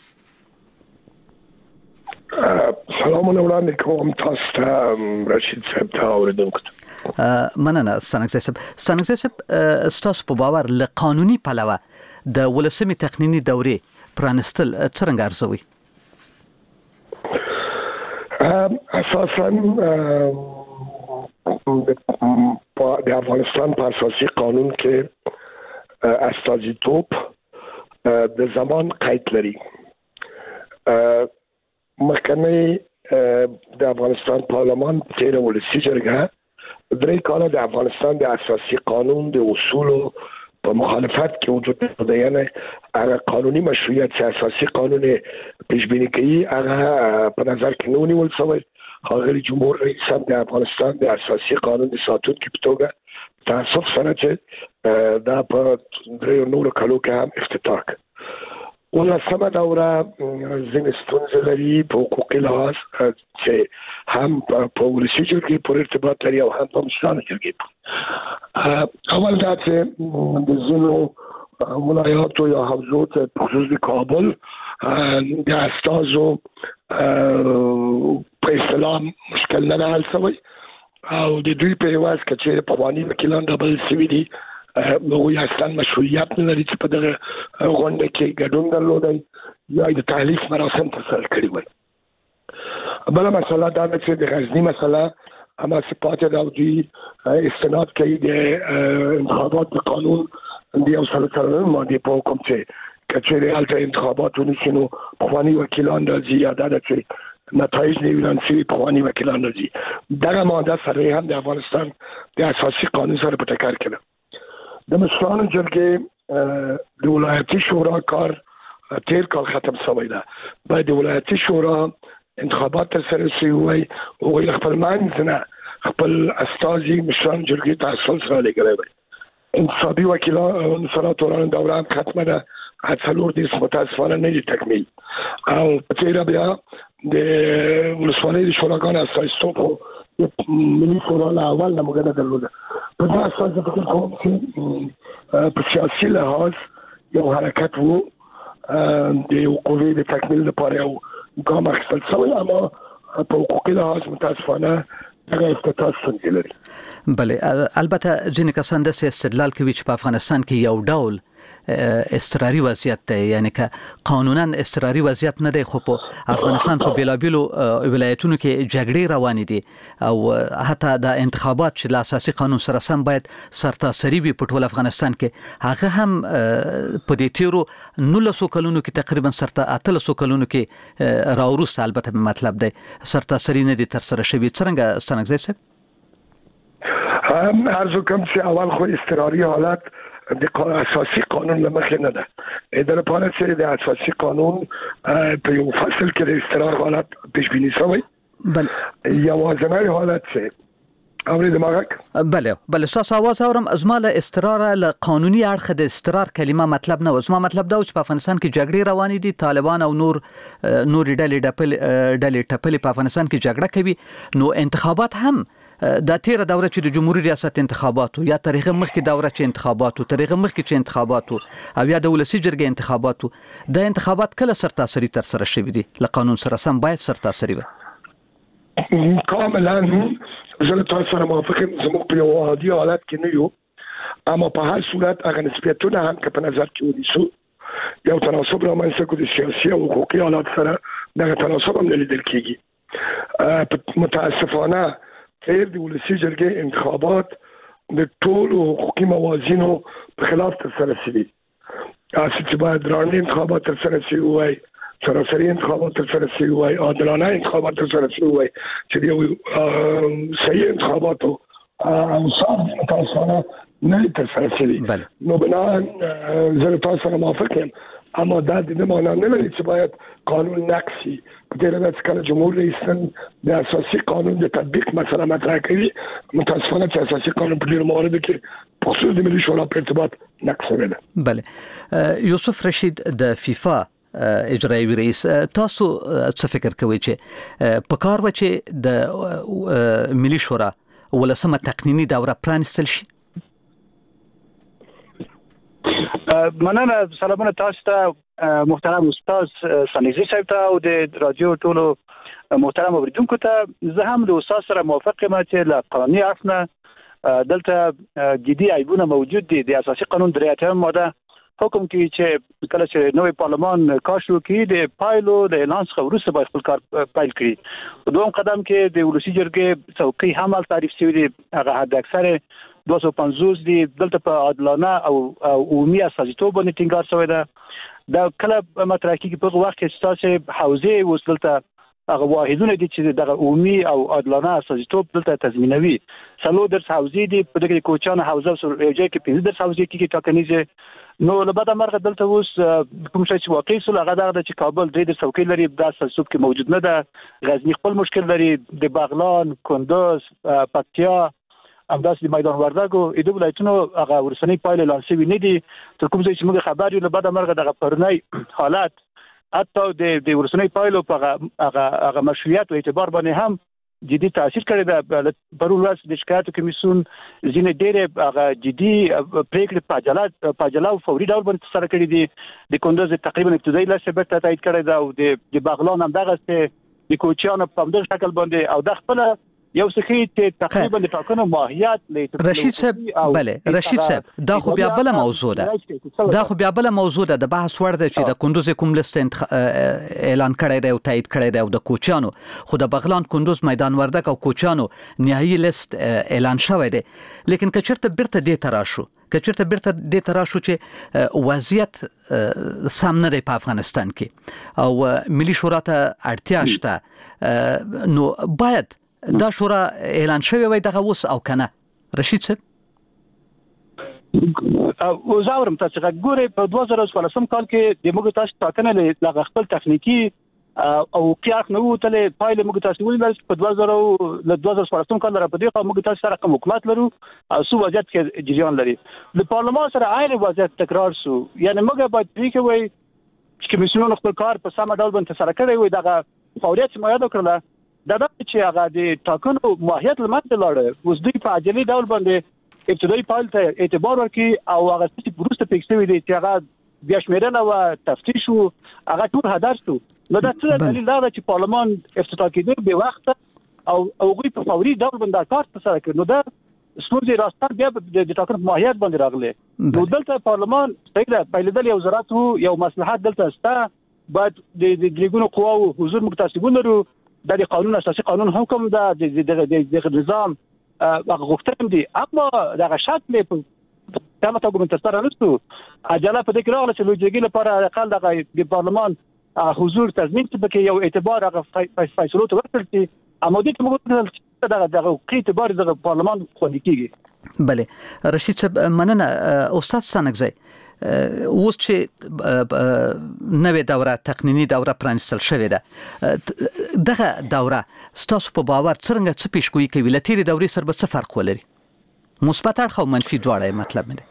سلامونه وړاندې کوم تاسو ته رشید صاحب ته اوریدونکو. مننه ستانکزی صاحب. ستانکزی صاحب ستاسو په باور له قانوني پلوه د ولسمې تقنینی دورې پرانستل څنګه ارزوي؟ اساساً د افغانستان په اساسي قانون کې استازیتوب د زمان قید لري. مخکنی د افغانستان پارلمان تیر ولسی جرګه درې کاله د افغانستان د اساسي قانون د اصولو په مخالفت کې وجود لري. یعنی هغه قانوني مشروعیت چې اساسي قانون پیش بینی کوي هغه په نظر کې نه ونیول شوی. هغه جمهور رئیس هم د افغانستان د اساسي قانون د ساتونکو په توګه تاسف سره چې دا په درې نورو کالو کې هم افتتاح کړ. ولسمه دوره ځینې ستونزې لري په حقوقي لحاظ چې هم په ولسي جرګې پورې ارتباط لري او هم په مشرانو جرګې. اول دا چې د ځینو ولایاتو یا حوزو ته په خصوص د کابل د استازو په اصطلاح مشکل نه حل شوی او د دوی په عوض کې چې پوانی وکیلان د بل سوي دي نو یا اصلا مشروعیت نه لري چې په دغه غونډه کې ګډون درلودی یا د تحلیف مراسم ترسره کړي وي. بله مسله دا ده چې د غزني مسله اما صفات دا دوی استناد کوي د انتخابات د قانون د یو سل څلورم ماده په حکم چې کچېرې هلته انتخابات ونشي نو پخواني وکیلان د زیاده ده چې نتایج نیولان سوی پوانی وکیلان راځي. دغه ماده سره هم د افغانستان د اساسي قانون سره په ټکر کې ده. د مشرانو جرګې د ولایتي شورا کار تیر کال ختم شوی ده. باید د ولایتي شورا انتخابات تر سره شي وي او خپل منځ نه خپل استازي مشران جرګې ته اصل سره لګوي. انتصابي وکیلان سره توران دوره هم ختمه ده. څلور دیس متاسفانه نه دي تکمیل. او په تیر بیا د ولسوالۍ د شوراګانو استازیتوب د ملي شورا له اول نه موږ نه درلوده. په دې اساس د فکر کوم چې په سیاسي لحاظ یو حرکت وو د حقوقي د تکمیل لپاره یو ګام اخیستل شوی، اما په حقوقي لحاظ متاسفانه هغه افتتاح ستونزې لري. بله، البته ځینې کسان داسې استدلال کوي چې په افغانستان کې یو ډول استراري وضعیت دی، یعنی که قانونا استراري وضعیت نه دی، خو په افغانستان په بیلابیلو ولایتونو کې جګړې روانې دي او حتی د انتخابات چې له اساسي قانون سره سم باید سرتاسري وي په ټول افغانستان کې، هغه هم په دې تیرو نولسو کلونو کې تقریبا سرته اتلسو کلونو کې راوروسته البته مطلب دی سرتاسري نه دي تر سره شوي. څرنګه ستانکزی صاحب؟ هم ارزو کوم چې اول خو استراري حالت د اساسي قانون لمخې نه ده. د لپاره چې د اساسي قانون په یو فصل کې د استرار حالت پیش بینی شوی. بله، یوازینی حالت چې اورید ماغک بله بله تاسو आवाज اورم. ازما له استرار له قانوني اړخ د استرار کلمه مطلب نه و. ازما مطلب دا چې په افغانستان کې جګړې روانې دي، طالبان او نور نور ډلې ډپل ډلې ټپلې په افغانستان کې جګړه کوي، نو انتخابات هم د تیر دوره چې د جمهوریت ریاست انتخاباتو یا تاریخ مخکې دوره چې انتخاباتو تاریخ مخکې چې انتخاباتو او یا د ولسی جرګې انتخاباتو، د انتخابات کله سرتاسري تر سره شوي دي له قانون سره سم باید سرتاسري وي. کاملا زه تاسو سره موافق یم. زموږ په یو عادي حالت کې نه یو، اما په هر صورت هغه نسبیتونه هم که په نظر کې ونیسو یو تناسب رامنځته کړو د سیاسي او حقوقي حالات سره، دغه تناسب هم نه لیدل کېږي. متاسفانه تیر د ولسی جرګې انتخابات د ټولو حقوقي موازینو په خلاف تر سره شوي. اسی چې باید رانډ انتخابات تر سره شوي وای، سراسري انتخابات تر سره شوي وای، عادلانه انتخابات تر سره شوي وای، چې یو صحیح انتخاباتو او صاحب متاسفانه نه تر سره شوي. نو بنان زه تاسو سره موافق یم، اما دا د دې معنا نه لري چې باید قانون نقض شي. په دې ورځ کله جمهور رئیس د اساسي قانون د تطبیق مسله مطرح کړي، متاسفانه چې اساسي قانون په ډیرو مواردو کې په خصوص د ملي شورا په ارتباط نقض شوی ده. بله، یوسف رشید د فیفا اجرایي رئیس، تاسو څه فکر کوئ چې په کار و چې د ملي شورا ولسمه تقنینی دوره پرانستل شي؟ مننه. سلامونه تاسو ته محترم استاد سنیزی صاحب ته او د رادیو ټولو محترم اوریدونکو ته. زه هم د استاد سره موافق یم چې له قانوني اړخ نه دلته جدي عیبونه موجود دي. د اساسي قانون درې اتم ماده حکم کوي چې کله چې نوې پارلمان کار شروع کړي د پایلو د اعلان څخه وروسته باید خپل کار پیل کړي. په دویم قدم کې د ولسی جرګې څوکۍ هم تعریف شوی دی، هغه حد اکثر دوه سوه پنځوس دي. دلته په عادلانه او عمومي استازیتوب باندې ټینګار شوی ده. دا کله مطرح کیږي په وخت کې چې تاسو حوزه اوس دلته هغه واحدونه دي چې دغه عمومي او عادلانه استازیتوب دلته تضمینوي. څلور درس حوزه دي، په دغه کوچان حوزه سره یو ځای کې پنځه درس حوزه کې ټاکنیزه. نو له بعده مرغه دلته اوس کوم شي چې واقع سول هغه دغه چې کابل درې درس څوکۍ لري، د استازیتوب کې موجود نه ده. غزنی خپل مشکل لري، د بغلان، کندوز، پکتیا همداسې د میدان وردګو د ولایتونو هغه ورسنۍ پایلې اعلان شوي نه دي. تر کوم ځای چې موږ خبر یو له بعده مرغه دغه پرونی حالت حتی د د ورسنۍ پایلو په هغه هغه مشروعیت او اعتبار باندې هم جدي تاثیر کړی ده. پرون ورځ د شکایتو کمیسیون ځینې ډېرې هغه جدي پریکړې په عجله په عجله او فوري ډول باندې ترسره کړي دي. د کندوز تقریبا ابتدایي لسته بیرته تایید کړی ده او د بغلان هم دغسې د کوچیانو په همدغه شکل باندې او د خپله یو څه چې تقریبا د ټاکنو ماهیت له رشید صاحب. بله رشید صاحب، دا خو بیا بل موضوع ده، دا خو بیا بل موضوع ده. د بحث وړ ده چې د کندوز کوم لیست اعلان کړی دی او تایید کړی دی او د کوچیانو، خو د بغلان، کندوز، میدان وردګ او کوچیانو نهایي لیست اعلان شوی دی. لیکن که چېرته بیرته دې ته راشو کچرته بیرته د تراشو چې وضعیت سم نه دی په افغانستان کې او ملي شورا ته اړتیا شته، نو باید دا شورا اعلان شوی وای دغه اوس او کنه. رشید صاحب او زاورم تاسو غوړې په دوه زره څوارلسم کال کې د موږ تاسو ټاکنه له خپل تخنیکی او قیاس نو تلې پایله موږ تاسو ویل په دوه زره له دوه زره څوارلسم کال را پدې خو موږ تاسو سره کوم حکومت لرو او سو وضعیت کې جریان لري د پارلمان سره عین وضعیت تکرار شو. یعنی موږ باید دې کې وای چې کمیسیونونو خپل کار په سم ډول باندې سره کړی وي دغه فعالیت چې ما یاد کړل دا د چې هغه د ټاکنو ماهیت لمنځه لاړ اوس دوی په عاجلي ډول باندې ابتدایي فعال ته اعتبار ورکړي او هغه چې پروسته پکښته وي چې هغه بیا شمیرنه او تفتیش او هغه ټول هدر شو. نو دا څه دلیل دا چې پارلمان افتتاح کېده به وخت او هغه په فوري ډول باندې کار ترسره کړ. نو دا څلور راستان بیا د ټاکنو ماهیت باندې راغله. نو دلته پارلمان څنګه پیلېدل یو ضرورت یو مصلحت دلته ستا بعد د دریګونو قواو حضور مکتسبون لرو د قانون اساسي قانون حکم دا د د نظام هغه غوښتنه دي اما دا شرط له تمه تا کوم تر نشو عجله په دې کې راغله چې لوجيګي لپاره اقل د پارلمان حضور تضمین ته کې یو اعتبار هغه فیصلو ته ورکړل شي اما دې موږ ته دا د اعتبار د پارلمان خوندي کیږي. بله رشید صاحب مننه. استاد سانکزی اوس چې نوې دوره تقنینی دوره پرانستل شوې ده دغه دوره ستاسو په باور څنګه څه پیشګویي کوي له تیرې دورې سره به څه فرق ولري؟ مثبت اړخ او منفي دواړه مطلب مې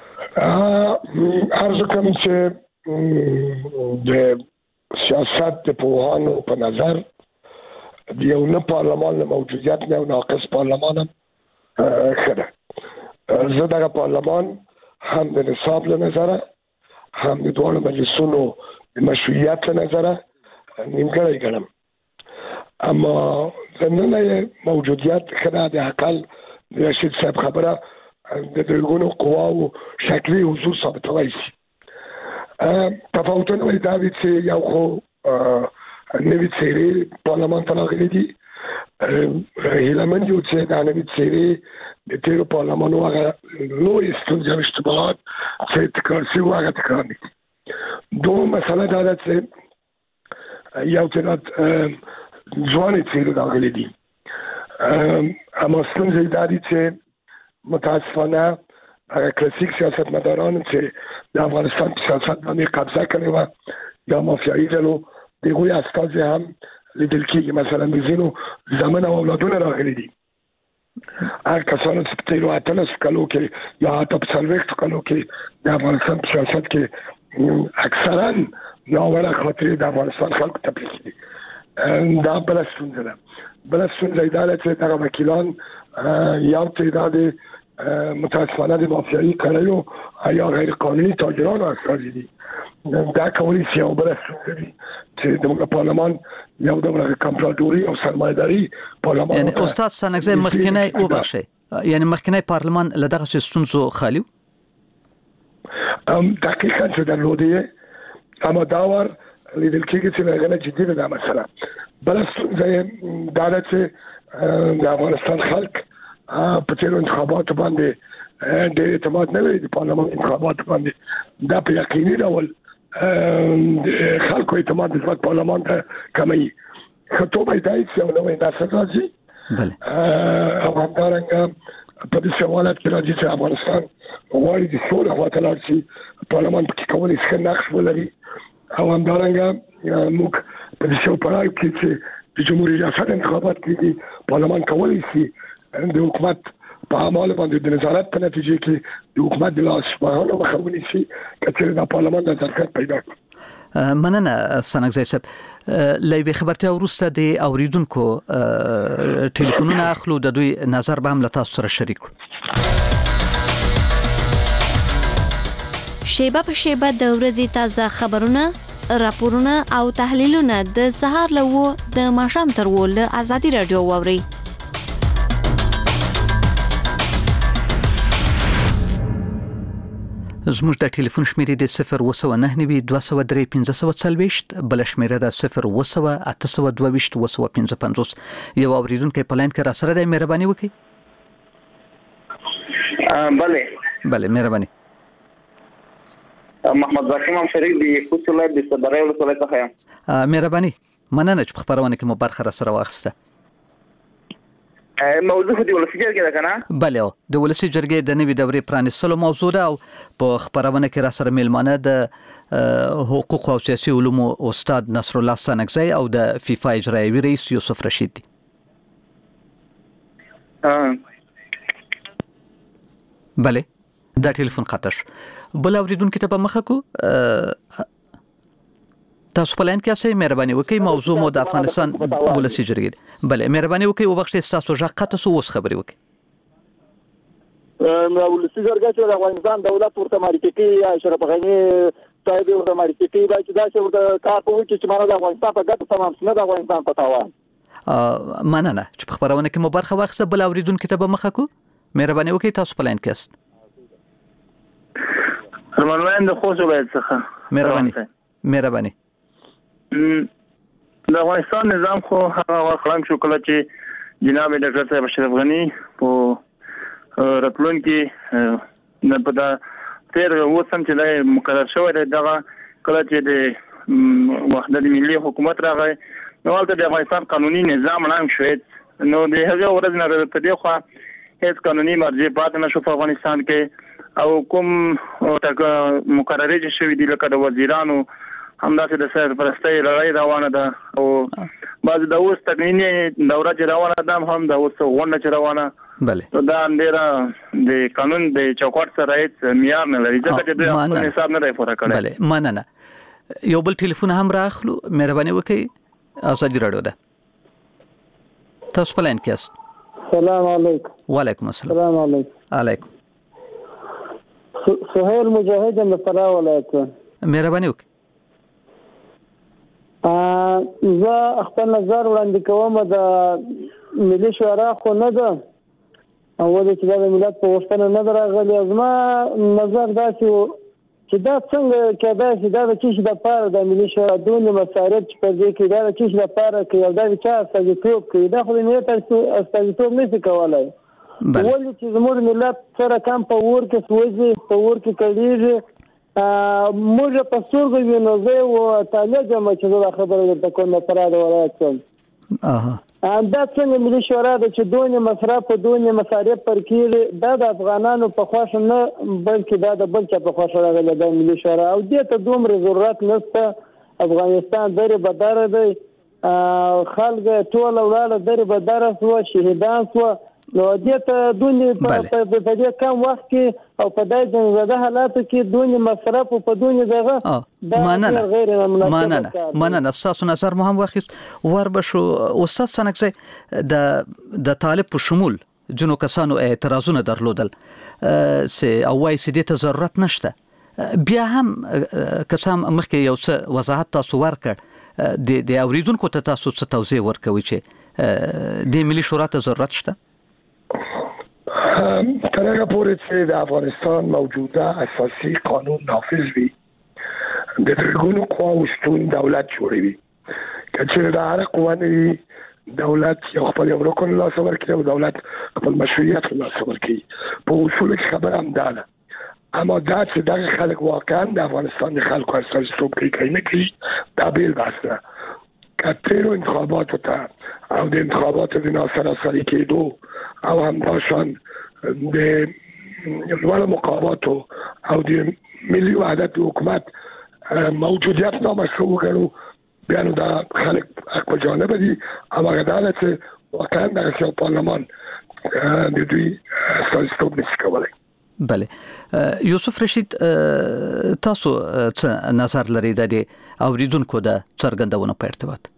ده. عرض کوم چې د سیاست د پوهانو په نظر د یو نه پارلمان له موجودیت نه ناقص پارلمان هم ښه ده. زه دغه پارلمان هم د نصاب له نظره هم د دواړو مجلسونو د مشروعیت له نظره نیمګړی ګڼم. اما ضمن موجودیت ښه ده. د حقل د رشید صاحب خبره د دریګونو قواو شکلي حضور ثابتولی شي. تفاوتونه وایي دا وي چې یو خو نوي څېرې پارلمان ته راغلي دي. هیله مند یو چې دا نوي څېرې د تیرو پارلمانو هغه لوی ستونزې او اشتباهات چې تکرار شوي هغه تکرار نه کړي. دوم مسله دا ده چې یو تعداد ځوانې څېرې راغلي دي. اما ستونزې دا دي چې متاسفانه هغه کلاسیک سیاستمداران چې د افغانستان په سیاست باندې قبضه کړې وه یا مافیایي ډلو د هغوی استازي هم لیدل کېږي. مثلا د ځینو زامن او اولادونه راغلي دي. هر کسانو چې په تېرو اتلسو کالو کې یا حتی په څلوېښتو کالو کې د افغانستان په سیاست کې اکثرا ناوړه خاطرې د افغانستان خلکو ته پرېښي دي. دا بله ستونزه ده. بله ستونزه یې دا ده چې دغه وکیلان یو تعداد متاسفانه د مافیایي کړیو یا غیر قانوني تاجرانو استازي دي. دا کولی شي یو بله ستونزه وي چې د پارلمان یو ډول کمپراتوري او سرمایه‌داري پارلمان. یعنی استاد سانکزی مخکنی وبخښئ یعنی مخکنی پارلمان له دغه ستونزو خالي ام دقیقاً چې درلودې اما دا ور لیدل کېږي چې هغه نه جدي ده مثلا. بل څه دا ده چې د افغانستان خلک په تیرو انتخاباتو باندې ډېر اعتماد نه لري د پارلمان انتخاباتو باندې. دا په یقیني ډول خلکو اعتماد نسبت پارلمان ته کموي. ښه توبه یې دا چې یو نوی نسل راځي او همدارنګه په دې حالت کې راځي چې افغانستان غواړي د سولې خواته لاړ شي. پارلمان پکې کولی شي ښه نقش ولري او همدارنګه موږ په دې پړاو کې چې د جمهوري ریاست انتخابات کېږي پارلمان کولی شي د حکومت په اعمالو باندې د نظارت په نتیجه کې د حکومت د لاس وهلو مخه ونیسي که چېرې د پارلمان د ظرفیت پیدا کړي. مننه سانکزی صاحب. له یوې خبرتیا وروسته د اوریدونکو ټلیفونونه اخلو د دوی نظر به هم له تاسو سره شریک کړو. شیبه په شیبه د ورځې تازه خبرونه راپورونه او تحلیلونه د سهار له و د ماښام تر و له ازادي رادیو واورئ. زموږ د ټلیفون شمیرې د صفر اوه سوه نهه نوي دوه سوه درې پنځه سوه څلوېښت، بله شمیره د صفر اوه سوه اته سوه دوه ویشت اوه سوه پنځه پنځوس. یو اوریدونکی په لاین کې را سره دی، مهرباني وکړئ. بله بله مهرباني. محمد زاکیم هم شریک دی کوڅه ولایت د صدرای ولسوالۍ څخه یم. مهرباني مننه چې په خبرونه کې مو برخه را سره واخیسته. موضوع د ولسی جرګې ده کنه؟ بله د ولسی جرګې د نوې دورې پرانیستلو موضوع ده او په خبرونه کې را سره میلمانه د حقوق او سیاسي علومو استاد نصر الله سنگزی او د فیفا اجرایوي رئیس یوسف رشید دی. بله دا ټلیفون خطش بل اوریدونکو ته په مخه کو تاسو په لاین کې اسې مهرباني وکړئ موضوع مو د افغانستان ولسی جرګې. بله مهرباني وکړئ وبخښئ تاسو ژغ قطع سو اوس خبرې وکړئ. ولسی جرګه چې د افغانستان دولت ورته معرفي کوي یا اشرف غني صاحب ورته معرفي کوي دا چې دا چې ورته کار کوي چې مانه د افغانستان په ګټه تمام نه د افغانستان په تاوان. مننه چې په خبرونه کې مو برخه واخیسته. بل اوریدونکو ته به مخه کو مهرباني وکړئ تاسو په لاین کې است. سلمان د خوشو باید څخه مهرباني مهرباني. د افغانستان نظام خو هغه وخت خلنګ شو کله چې جناب ډاکټر صاحب اشرف غني په راتلون کې نه پدا تیر وسم چې د مقرر شوی دغه کله چې د وحدت ملي حکومت راغی نو ولته د افغانستان قانوني نظام نام شوید نو د هغه ورځ نه په دې خو هیڅ قانوني مرجع پاتې نشو په افغانستان کې او کوم مقررې چې شوی دي لکه د وزیرانو همداسې د سیاست پرستۍ لړۍ روانه ده او بعض د اوس تقنیني دوره چې روانه ده هم د اوس غونډه چې روانه بله دا اندېره د قانون د چوکاټ سره هیڅ معیار نه لري ځکه چې د خپل حساب نه دی پوره کړی. بله مننه. یو بل ټلیفون هم راخلو مهرباني وکړئ. ازادي راډیو ده تاسو په لاین کې است. السلام علیکم. وعلیکم السلام. السلام علیکم. علیکم. سهیل مجاهد د فراه ولایت. مهرباني وکړئ. زه خپل نظر وړاندې کوم د ملي شورا خو نه ده او ولې چې د ملت په وښتنه نه راغلی. زما نظر دا چې دا څنګه کېدای شي دا د کیش د پاره د ملي شورا دونه مصارف چې پر دې کې دا د کیش د پاره کې یو دا چې استازیتوب کوي دا خو د ملت استازیتوب نشي کولای. ولې چې زموږ ملت سره کم په ور کې سوځي په ور کې کړيږي موږ په سترګو وینو زه او تعالی جمع چې دا خبره د کومه پراده ولایت څم. اها دا څنګه ملي شورا د چې دونه مصرف په دونه مصارف پر کېږي دا د افغانانو په خوښ نه بلکې دا د بل چا په خوښ راغلی د ملي شورا او دې ته دومره ضرورت نشته. افغانستان درې بدار دی خلک ټول ولاړ درې بدار سو شهیدان سو نو دې ته دونه په دې کم وخت کې او په دای جنګزده حالاتو کې دونه مصرف په دونه دغه مننه مننه مننه تاسو نظر مو هم واخیست. ور بشو استاد سنگزی د د طالب په شمول جنو کسانو اعتراضونه درلودل سه او وای سي دې ته ضرورت نشته بیا هم کسان مخکې یو څه وضاحت تاسو ورکړ د د اوریدونکو ته تاسو څه توضیح ورکوي چې د ملي شورا ته ضرورت شته. تر هغه پورې چې د افغانستان موجوده اساسي قانون نافذ وي د درګونو قواو شتون دولت جوړوي کچې د هر قوانیني دولت یو خپل یو رکن لا صبر کوي او دولت خپل مشروعیت لا صبر کوي په اصول کې خبر هم ده اما دا چې دغه خلک واقعا د افغانستان د خلکو استازیتوب کوي نه کوي دا بیل باسه کترو انتخاباتو ته او د انتخاباتو د ناصر اصلي کېدو او همداشان د ډول مقاومتو او د ملي وحدت حکومت موجودیت نامشروع وګڼو بیا نو دا خلک حق په جانب دي او هغه دا چې واقعا د پارلمان د دوی استازیتوب نشي کولی. بله یوسف رشید تاسو څه نظر لرئ د اوریدونکو د څرګندونو په ارتباط؟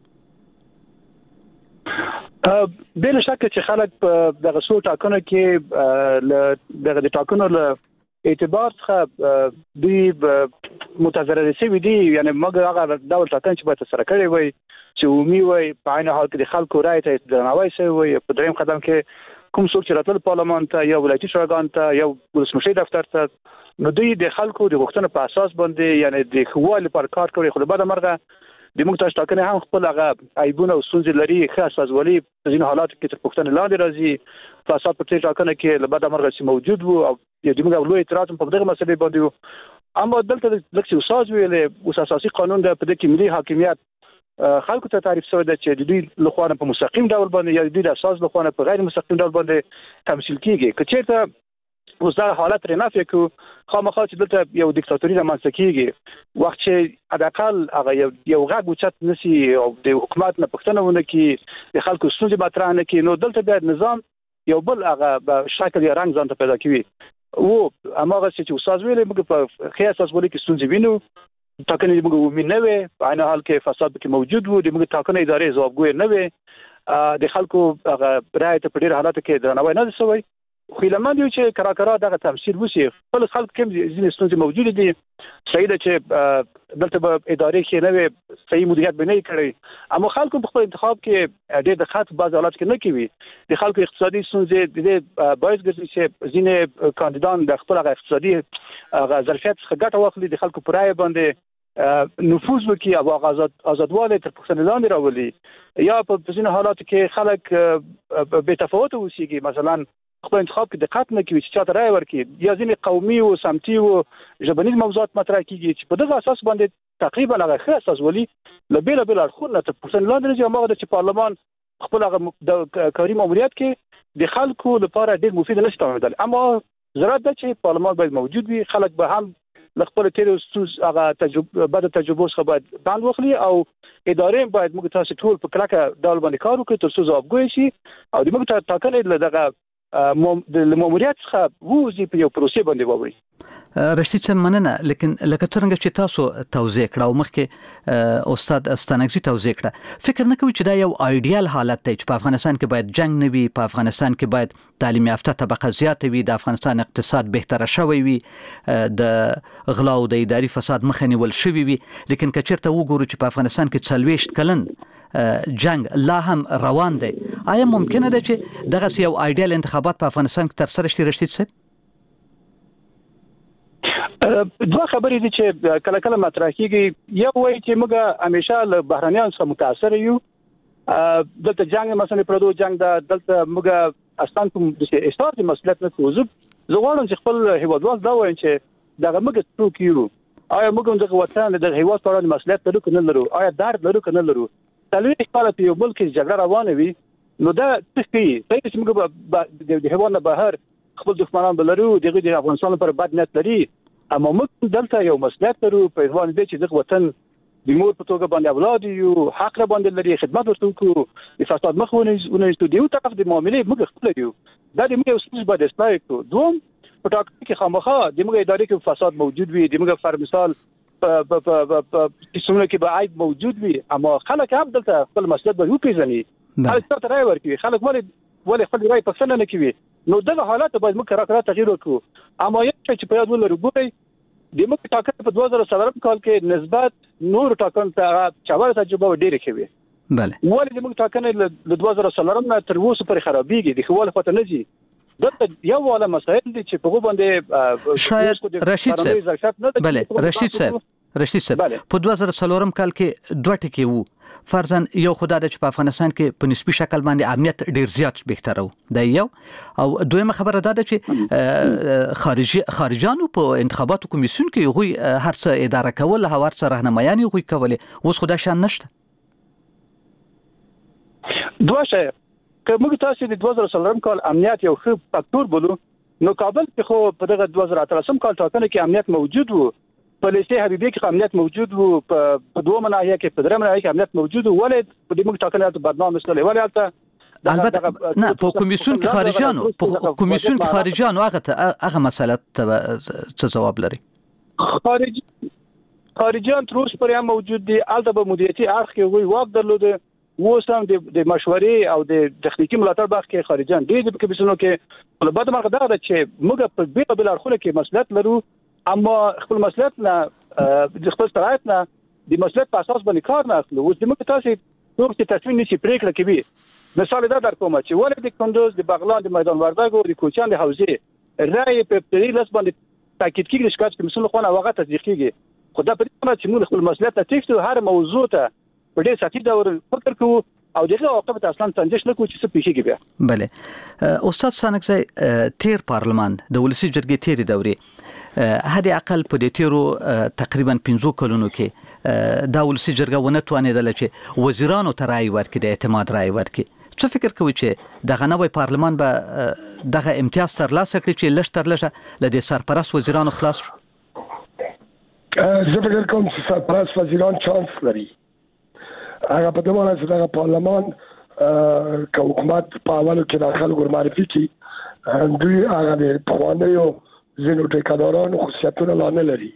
بل شک چې خلک دغه څو ټاکنو کې دغه د ټاکنو له اعتبار څخه دوی متضرر شوي دي یعنی موږ هغه ډول ټاکنې چې باید سره کړی وي چې عمومي وي په عین حال کې د خلکو رایې ته درناوی شوی وي. په دریم قدم کې کوم څوک چې راتلل پارلمان ته یا ولایتي شوراګانو ته یا ولسمشر دفتر ته نو دوی د خلکو د غوښتنو په اساس باندې یعنی د ښه والي لپاره کار کوي خو د بعد مرغه د موږ تاسو ټاکنه هم خپل هغه عیبونه او ستونزې لري خاص ازولي په ځینو حالاتو کې تر پوښتنې لاندې راځي فساد په دې ټاکنه کې له بعد امر غسی موجود وو او د موږ لوی اعتراض په دغه مسلې باندې وو اما دلته د لکه اساس ویلې او اساسي قانون د په دې کې ملي حاکمیت خلکو ته تعریف شوی دی چې د دوی لخوا په مستقیم ډول باندې یا د دوی د اساس لخوا په غیر مستقیم ډول باندې تمثيل کیږي که چیرته اوس دا حالت رې نه فکر خامخا چې دلته یو دیکتاتوري رامنځته کیږي وخت چې حداقل هغه یو یو غږ اوچت نسی او د حکومت نه پښتنه ونه کی د خلکو ستونزې مطرح نه کی نو دلته د نظام یو بل هغه شکل یا رنگ ځان ته پیدا کوي او اماغه چې استاد ویلې موږ په خیاس اسولي کې ستونزې وینو ټاکنې موږ ومنوي په عین حال کې فساد کې موجود وو د موږ ټاکنې ادارې ځوابګوي نه وي د خلکو هغه رایت په ډیر حالات کې درناوی نه شوی خو لمن یو چې کرا کرا دغه تمثيل وسی خپل خلک کوم ځینې ستونزې موجود دي صحیح ده چې دلته به ادارې کې نه وي صحیح مدیریت به نه کړي اما خلکو په خپل انتخاب کې ډېر د خاط بعض حالات کې نه کوي د خلکو اقتصادي ستونزې د باعث ګرځي چې ځینې کاندیدان د خپل اقتصادي ظرفیت څخه ګټه واخلي د خلکو پر رای باندې نفوذ وکي او آزاد آزادواله تر پښتنه لاندې راولي یا په ځینې حالاتو کې خلک به تفاوت اوسېږي مثلا خپل انتخاب کې دقت نه کوي چې چاته رائے ورکړي یا ځینې قومي او سمتي او ژبنیز موضوعات مطرح کیږي چې په دغه اساس باندې تقریبا هغه خاص ازولي لبیل بل اړخونه ته پښتون لاندې چې هغه چې پارلمان خپل هغه د کاري ماموریت کې د خلکو لپاره ډېر مفید نشي تعامل اما ضرورت ده چې پارلمان باید موجود وي خلک به هم خپل تیر اوس هغه تجربه بعد تجربه څخه باید باند وخلي او ادارې باید موږ تاسو ټول په کلکه ډول باندې کار وکړو تر څو ځوابګوي شي او د موږ ټاکنې دغه د ماموریت څخه ووزي په یو پروسې باندې ووري رشید صاحب مننه لیکن لکه څنګه چې تاسو توضیح کړه او مخکې استاد استانګزي توضیح کړه فکر نه کوي چې دا یو آیډیال حالت دی چې په افغانستان کې باید جنگ نه وي په افغانستان کې باید تعلیم یافته طبقه زیاته وي د افغانستان اقتصاد بهتره شوی وي د غلا او د اداري فساد مخه نیول شوی وي لیکن که چیرته وګورو چې په افغانستان کې څلويشت کلن جنگ لا هم روان دی آیا ممکنه ده چې دغه یو آیډیال انتخابات په افغانستان کې تر سره شي رشید صاحب دوه خبرې دي چې کله کله مطرح کیږي یو وایي چې موږ همیشه له بهرانيانو څخه متاثر یو دلته جنگ مثلا پردو جنگ د دلته موږ اصلا کوم د استاد مسؤلیت نه کوو زه غواړم چې خپل هیوادوال دا وایم چې دغه موږ څوک یو آیا موږ د وطن د هیواد په اړه مسؤلیت لرو کنه لرو آیا درد لرو کنه لرو تلوي خپل په یو ملک جګړه روانه وي نو دا څه کوي چې موږ د هیواد نه بهر خپل دښمنان بلرو دغه د افغانستان لپاره بد نیت لري اما موږ دلته یو مسؤلیت لرو په ځوان دي چې د وطن د مور په توګه باندې اولاد یو حق را باندې لري خدمت ورکړو د فساد مخونه ونیسو دیو طرف د معاملې موږ خپل یو دا د موږ اوسنۍ باید اصلاح کړو دوم په ټاکنه کې خامخا د موږ ادارې کې فساد موجود وي د موږ پر مثال په په په په قسمه کې به عیب موجود وي اما خلک هم دلته خپل مسؤلیت به وپیژني خلک ته رائے ورکړي خلک ولې ولې خپل رائے پښنه نه کوي نو دغه حالت باید موږ راکړه تغییر وکړو اما یو چې په یاد ولرو ګورئ د موږ ټاکنه په دوه زره څلورم کال کې نسبت نور ټاکنه ته چاوره تجربه ډیره کوي بله ولې د موږ ټاکنه له دوه زره څلورم نه تر اوسه پورې خرابېږي د خواله پته نه دي دغه یو والا مسائل دي چې په باندې شاید رشید صاحب بله رشید صاحب رشید صاحب په دوه زره څلورم کال کې دوه ټکي وو فرضاً یو خدای د چې په افغانستان کې په نسبی شکل باندې امنیت ډیر زیات بهتره و دا یو او دویمه خبره ده چې خارجي خارجانو په انتخاباتو کمیسیون کې غوي هر څه اداره کول هر څه راهنمایي غوي کول اوس خدای شان نشته دوه شی که موږ تاسو د دوه زره څلورم کال امنیت یو ښه فاکتور بولو نو کابل کې خو په دغه دوه زره اتلسم کال ټاکنه کې امنیت موجود وو په لیسې حبیبي کې امنیت موجود وو په دوه مناهیه کې په درې مناهیه کې امنیت موجود وو ولې په دې موږ ټاکنه ته بدنام استل ولې البته البته نه په کمیسیون کې خارجانو په کمیسیون کې خارجانو هغه هغه مسله څه جواب لري خارجي خارجان تر اوسه پورې موجود دي البته په مدیریتي اړخ کې وی واک درلوده وسم د د مشورې او د تخنیکی ملاتړ باغ کې خارجان دي د کمیسیونو کې په بعد مرغه دا چې موږ په بیل بل اړخونه کې مسؤلیت لرو اما خپل مسؤلیت نه د خپل شرایط نه د مسؤلیت په اساس باندې کار نه اخلو اوس د موږ تاسو څوک چې تصمیم نیسي پریکړه کوي مثال دا در کوم چې ولې د کندوز د بغلان د میدان وردګو د کوچیان د حوزې رائے په ابتدایي لاس باندې تاکید کیږي شکایت کمیسیون خو نه واغه تصدیق کیږي خو دا په دې چې موږ خپل مسؤلیت ته تکسو هر موضوع ته په ډېر سخت ډول فکر کوو او دغه عواقب ته اصلا سنجش نه کوو چې څه پیښیږي بیا. بله استاد سانکزی تیر پارلمان د ولسی جرګې تیر دورې هدي عقل په دې تیرو تقریبا پنځو کلونو کې د ولسی جرګه ونه توانیدل چې وزیرانو ته رائے ورکړي د اعتماد رائے ورکړي. څه فکر کوي چې دغه نوې پارلمان به دغه امتیاز ترلاسه کړي چې لږ تر لږه له دې سرپرست وزیرانو خلاص شي؟ زه فکر کوم چې سرپرست وزیران چانس لري. هغه په دغه ورځ دغه پارلمان که حکومت په اولو کې د خلکو معرفي کړي دوی هغه د پخوانیو ځینو ټیکهدارانو خصوصیتونه لا نه لري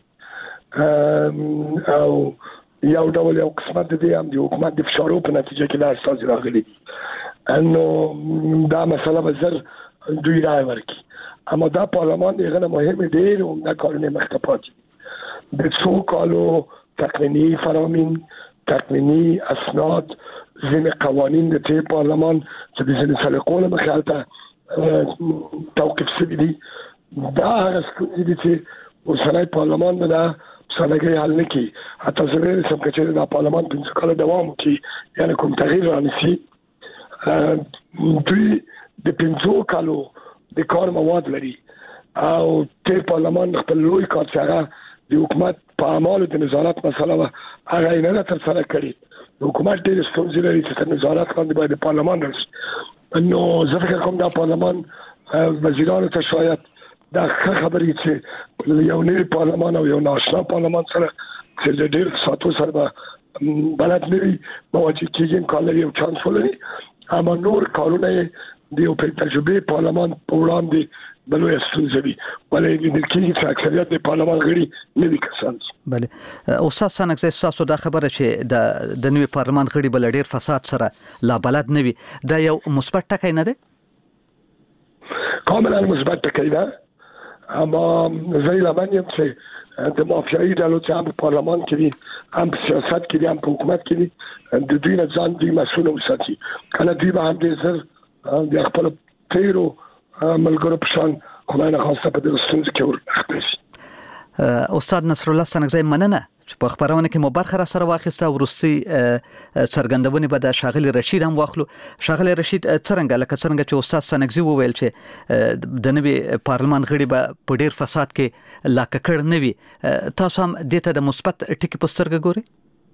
او یو ډول یو قسمت د دې هم د حکومت د فشارو په نتیجه کې دا استازي راغلي نو دا مسله به زر دوی رائے ورکړي اما دا پارلمان دغه نه مهم ډېر عمده کارونه مخته پاتې د څو کالو تکوینی فرامین تکوینی اسناد ځینې قوانین د دې پارلمان چې د ځینې سلیقو له مخې هلته توقیف شوي دي دا هغه ستونزې دي چې اوسنی پارلمان به دا سالګي حل نه کی حتی زه ویل سم چې دا پارلمان پنځه کاله دوام کوي یعنی کوم تغییر رانیسي دوی د پنځو کالو د کار مواد لري او ته پارلمان خپل لوی کار څنګه د حکومت په اعمالو د نظارت مسله هغه نه تر سره کړی حکومت ډېر ستونزې لري چې نظارت باندې باید پارلمان راشي نو زه فکر کوم دا پارلمان وزیرانو ته شاید دا خبرې چې یو نوی پارلمان او یو ناشنا پارلمان سره چې ډېر ساتو سره بلد نه وي مواجه کېږي امکان لري یو چانس ولري اما نور کارونه د یو په تجربه پارلمان په وړاندې بلوي ستونزې وي ولې د کېږي چې اکثریت د پارلمان غړي نه وي کسان. بله استاد سانکزی تاسو دا خبره چې د د نوي پارلمان غړي بل ډېر فساد سره لا بلد نه وي دا یو مثبت ټکی نه دی؟ کاملا مثبت ټکی ده اما زه لمن یم چې د مافیایي ډلو چې هم په پارلمان کې دي هم په سیاست کې دي هم په حکومت کې دي د دوی نه ځان دوی مسؤل وساتي کله دوی به هم ډېر زر د خپل تیرو ملګرو په شان خدای نه خواسته په دغه ستونزو کې ورنښتې شي. استاد نصر الله سانکزی مننه چې په خبرونه کې مو برخه را سره واخیسته ورستي څرګندونې به د شاغلي رشید هم واخلو. شاغلي رشید څنګه لکه څنګه چې استاد سانکزی وویل چې د نوي پارلمان غړي به په ډېر فساد کې لا ککړ نه وي تاسو هم دې ته د مثبت ټکي په سترګه ګورئ؟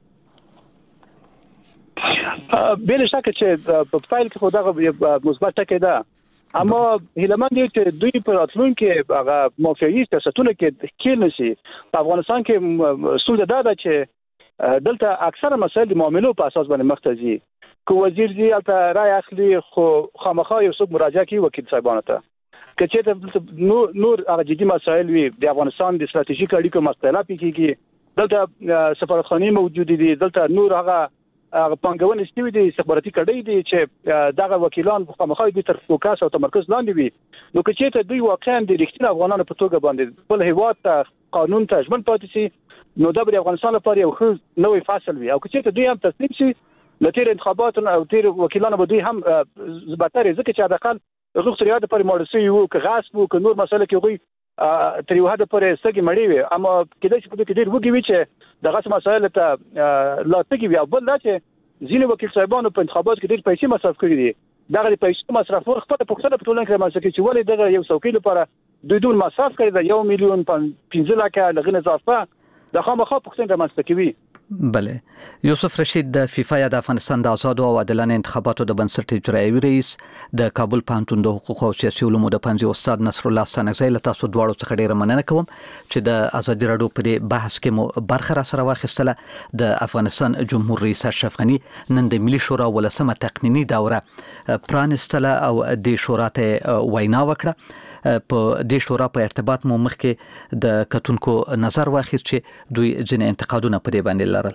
بل شک چې په فایل کې خو دا مثبت ټکی ده اما هیلمن دی چې دوی په راتلونکي هغه مافیایي سیاستونه کې کې نشي. په افغانستان کې ستونزه دا ده چې دلته اکثره مسایل د معاملو په اساس باندې مخته ځي کو وزیر دی البته رائے اخلي خو خامخا یو څوک مراجعه کوي وکیل صاحبانو ته که چې نور نور هغه جدي مسایل وي د افغانستان د ستراتیژیک اړیکو مسله پیږي دلته سفارتخانه موجود دي دلته نور هغه هغه پنګونه ستوي دي استخباراتي کډې دي چې دغه وکیلان په مخاوي دي تر فوکس او تمرکز لاندې وي نو که چې ته دوی واقعا د رښتینی افغانانو په توګه باندې خپل هیواد ته قانون ته ژمن پاتې شي نو دا به افغانستان لپاره یو ښه نوې فصل وي او که چې ته دوی هم تسلیم شي لتیر انتخابات او تیر وکیلانو به دوی هم زباتر ځکه چې حداقل حقوق ریاض پر مورسي یو که غصب او که نور مسله کې غوي تر یو حد پورې سګي مړی وي اما کله چې په دې کې ډېر وګي وي چې دغه مسایل ته لا تګي وي او بل دا چې ځینې وکیل صاحبانو په انتخابات کې ډېر پیسې مصرف کړي دي دغه پیسې مصرف ور خپل پښتنه په ټولنه کې مصرف کړي چې ولې دغه یو څوکۍ لپاره دوی دون مصرف کړي دا یو میلیون پنځه لکه لغنه اضافه د خامخا پښتنه مصرف کوي. بله یوسف رشید د فیفا یا د افغانستان د آزاد او عادلانه انتخاباتو د بنسټ اجرایي رئیس د کابل پوهنتون د حقوق او سیاسي علومو د پنځه استاد نصر الله سانکزی له تاسو دواړو څخه ډیره مننه کوم چې د ازادي راډیو په دې بحث کې مو برخه را سره واخیستله. د افغانستان جمهور رئیس اشرف غني نن د ملي شورا ولسمه تقنینی دوره پرانستله او د شورا ته وینا وکړه. په دې شورا په ارتباط مو مخکې د کتونکو نظر واخیست چې دوی ځینې انتقادونه په دې باندې لرل.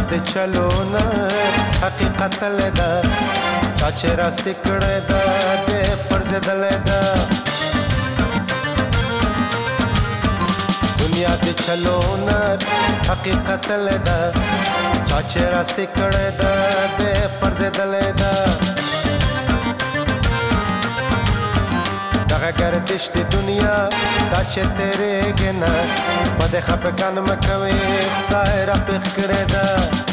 دې چلو نه حقیقت لدا چا چې راست کړه دا دې پرځ دلدا دنیا دې چلو نه حقیقت لدا چا چې راست کړه دا دې پرځ دلدا دغه گردش دی دنیا دا چې تیرې ګنا پد خپکان مکوي خدای را پخ کړه دا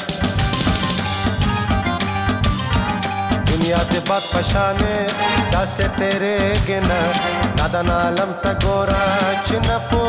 دنیا دې باد پشانه دا چې تیرې ګنا نادان عالم تا ګورا چې نه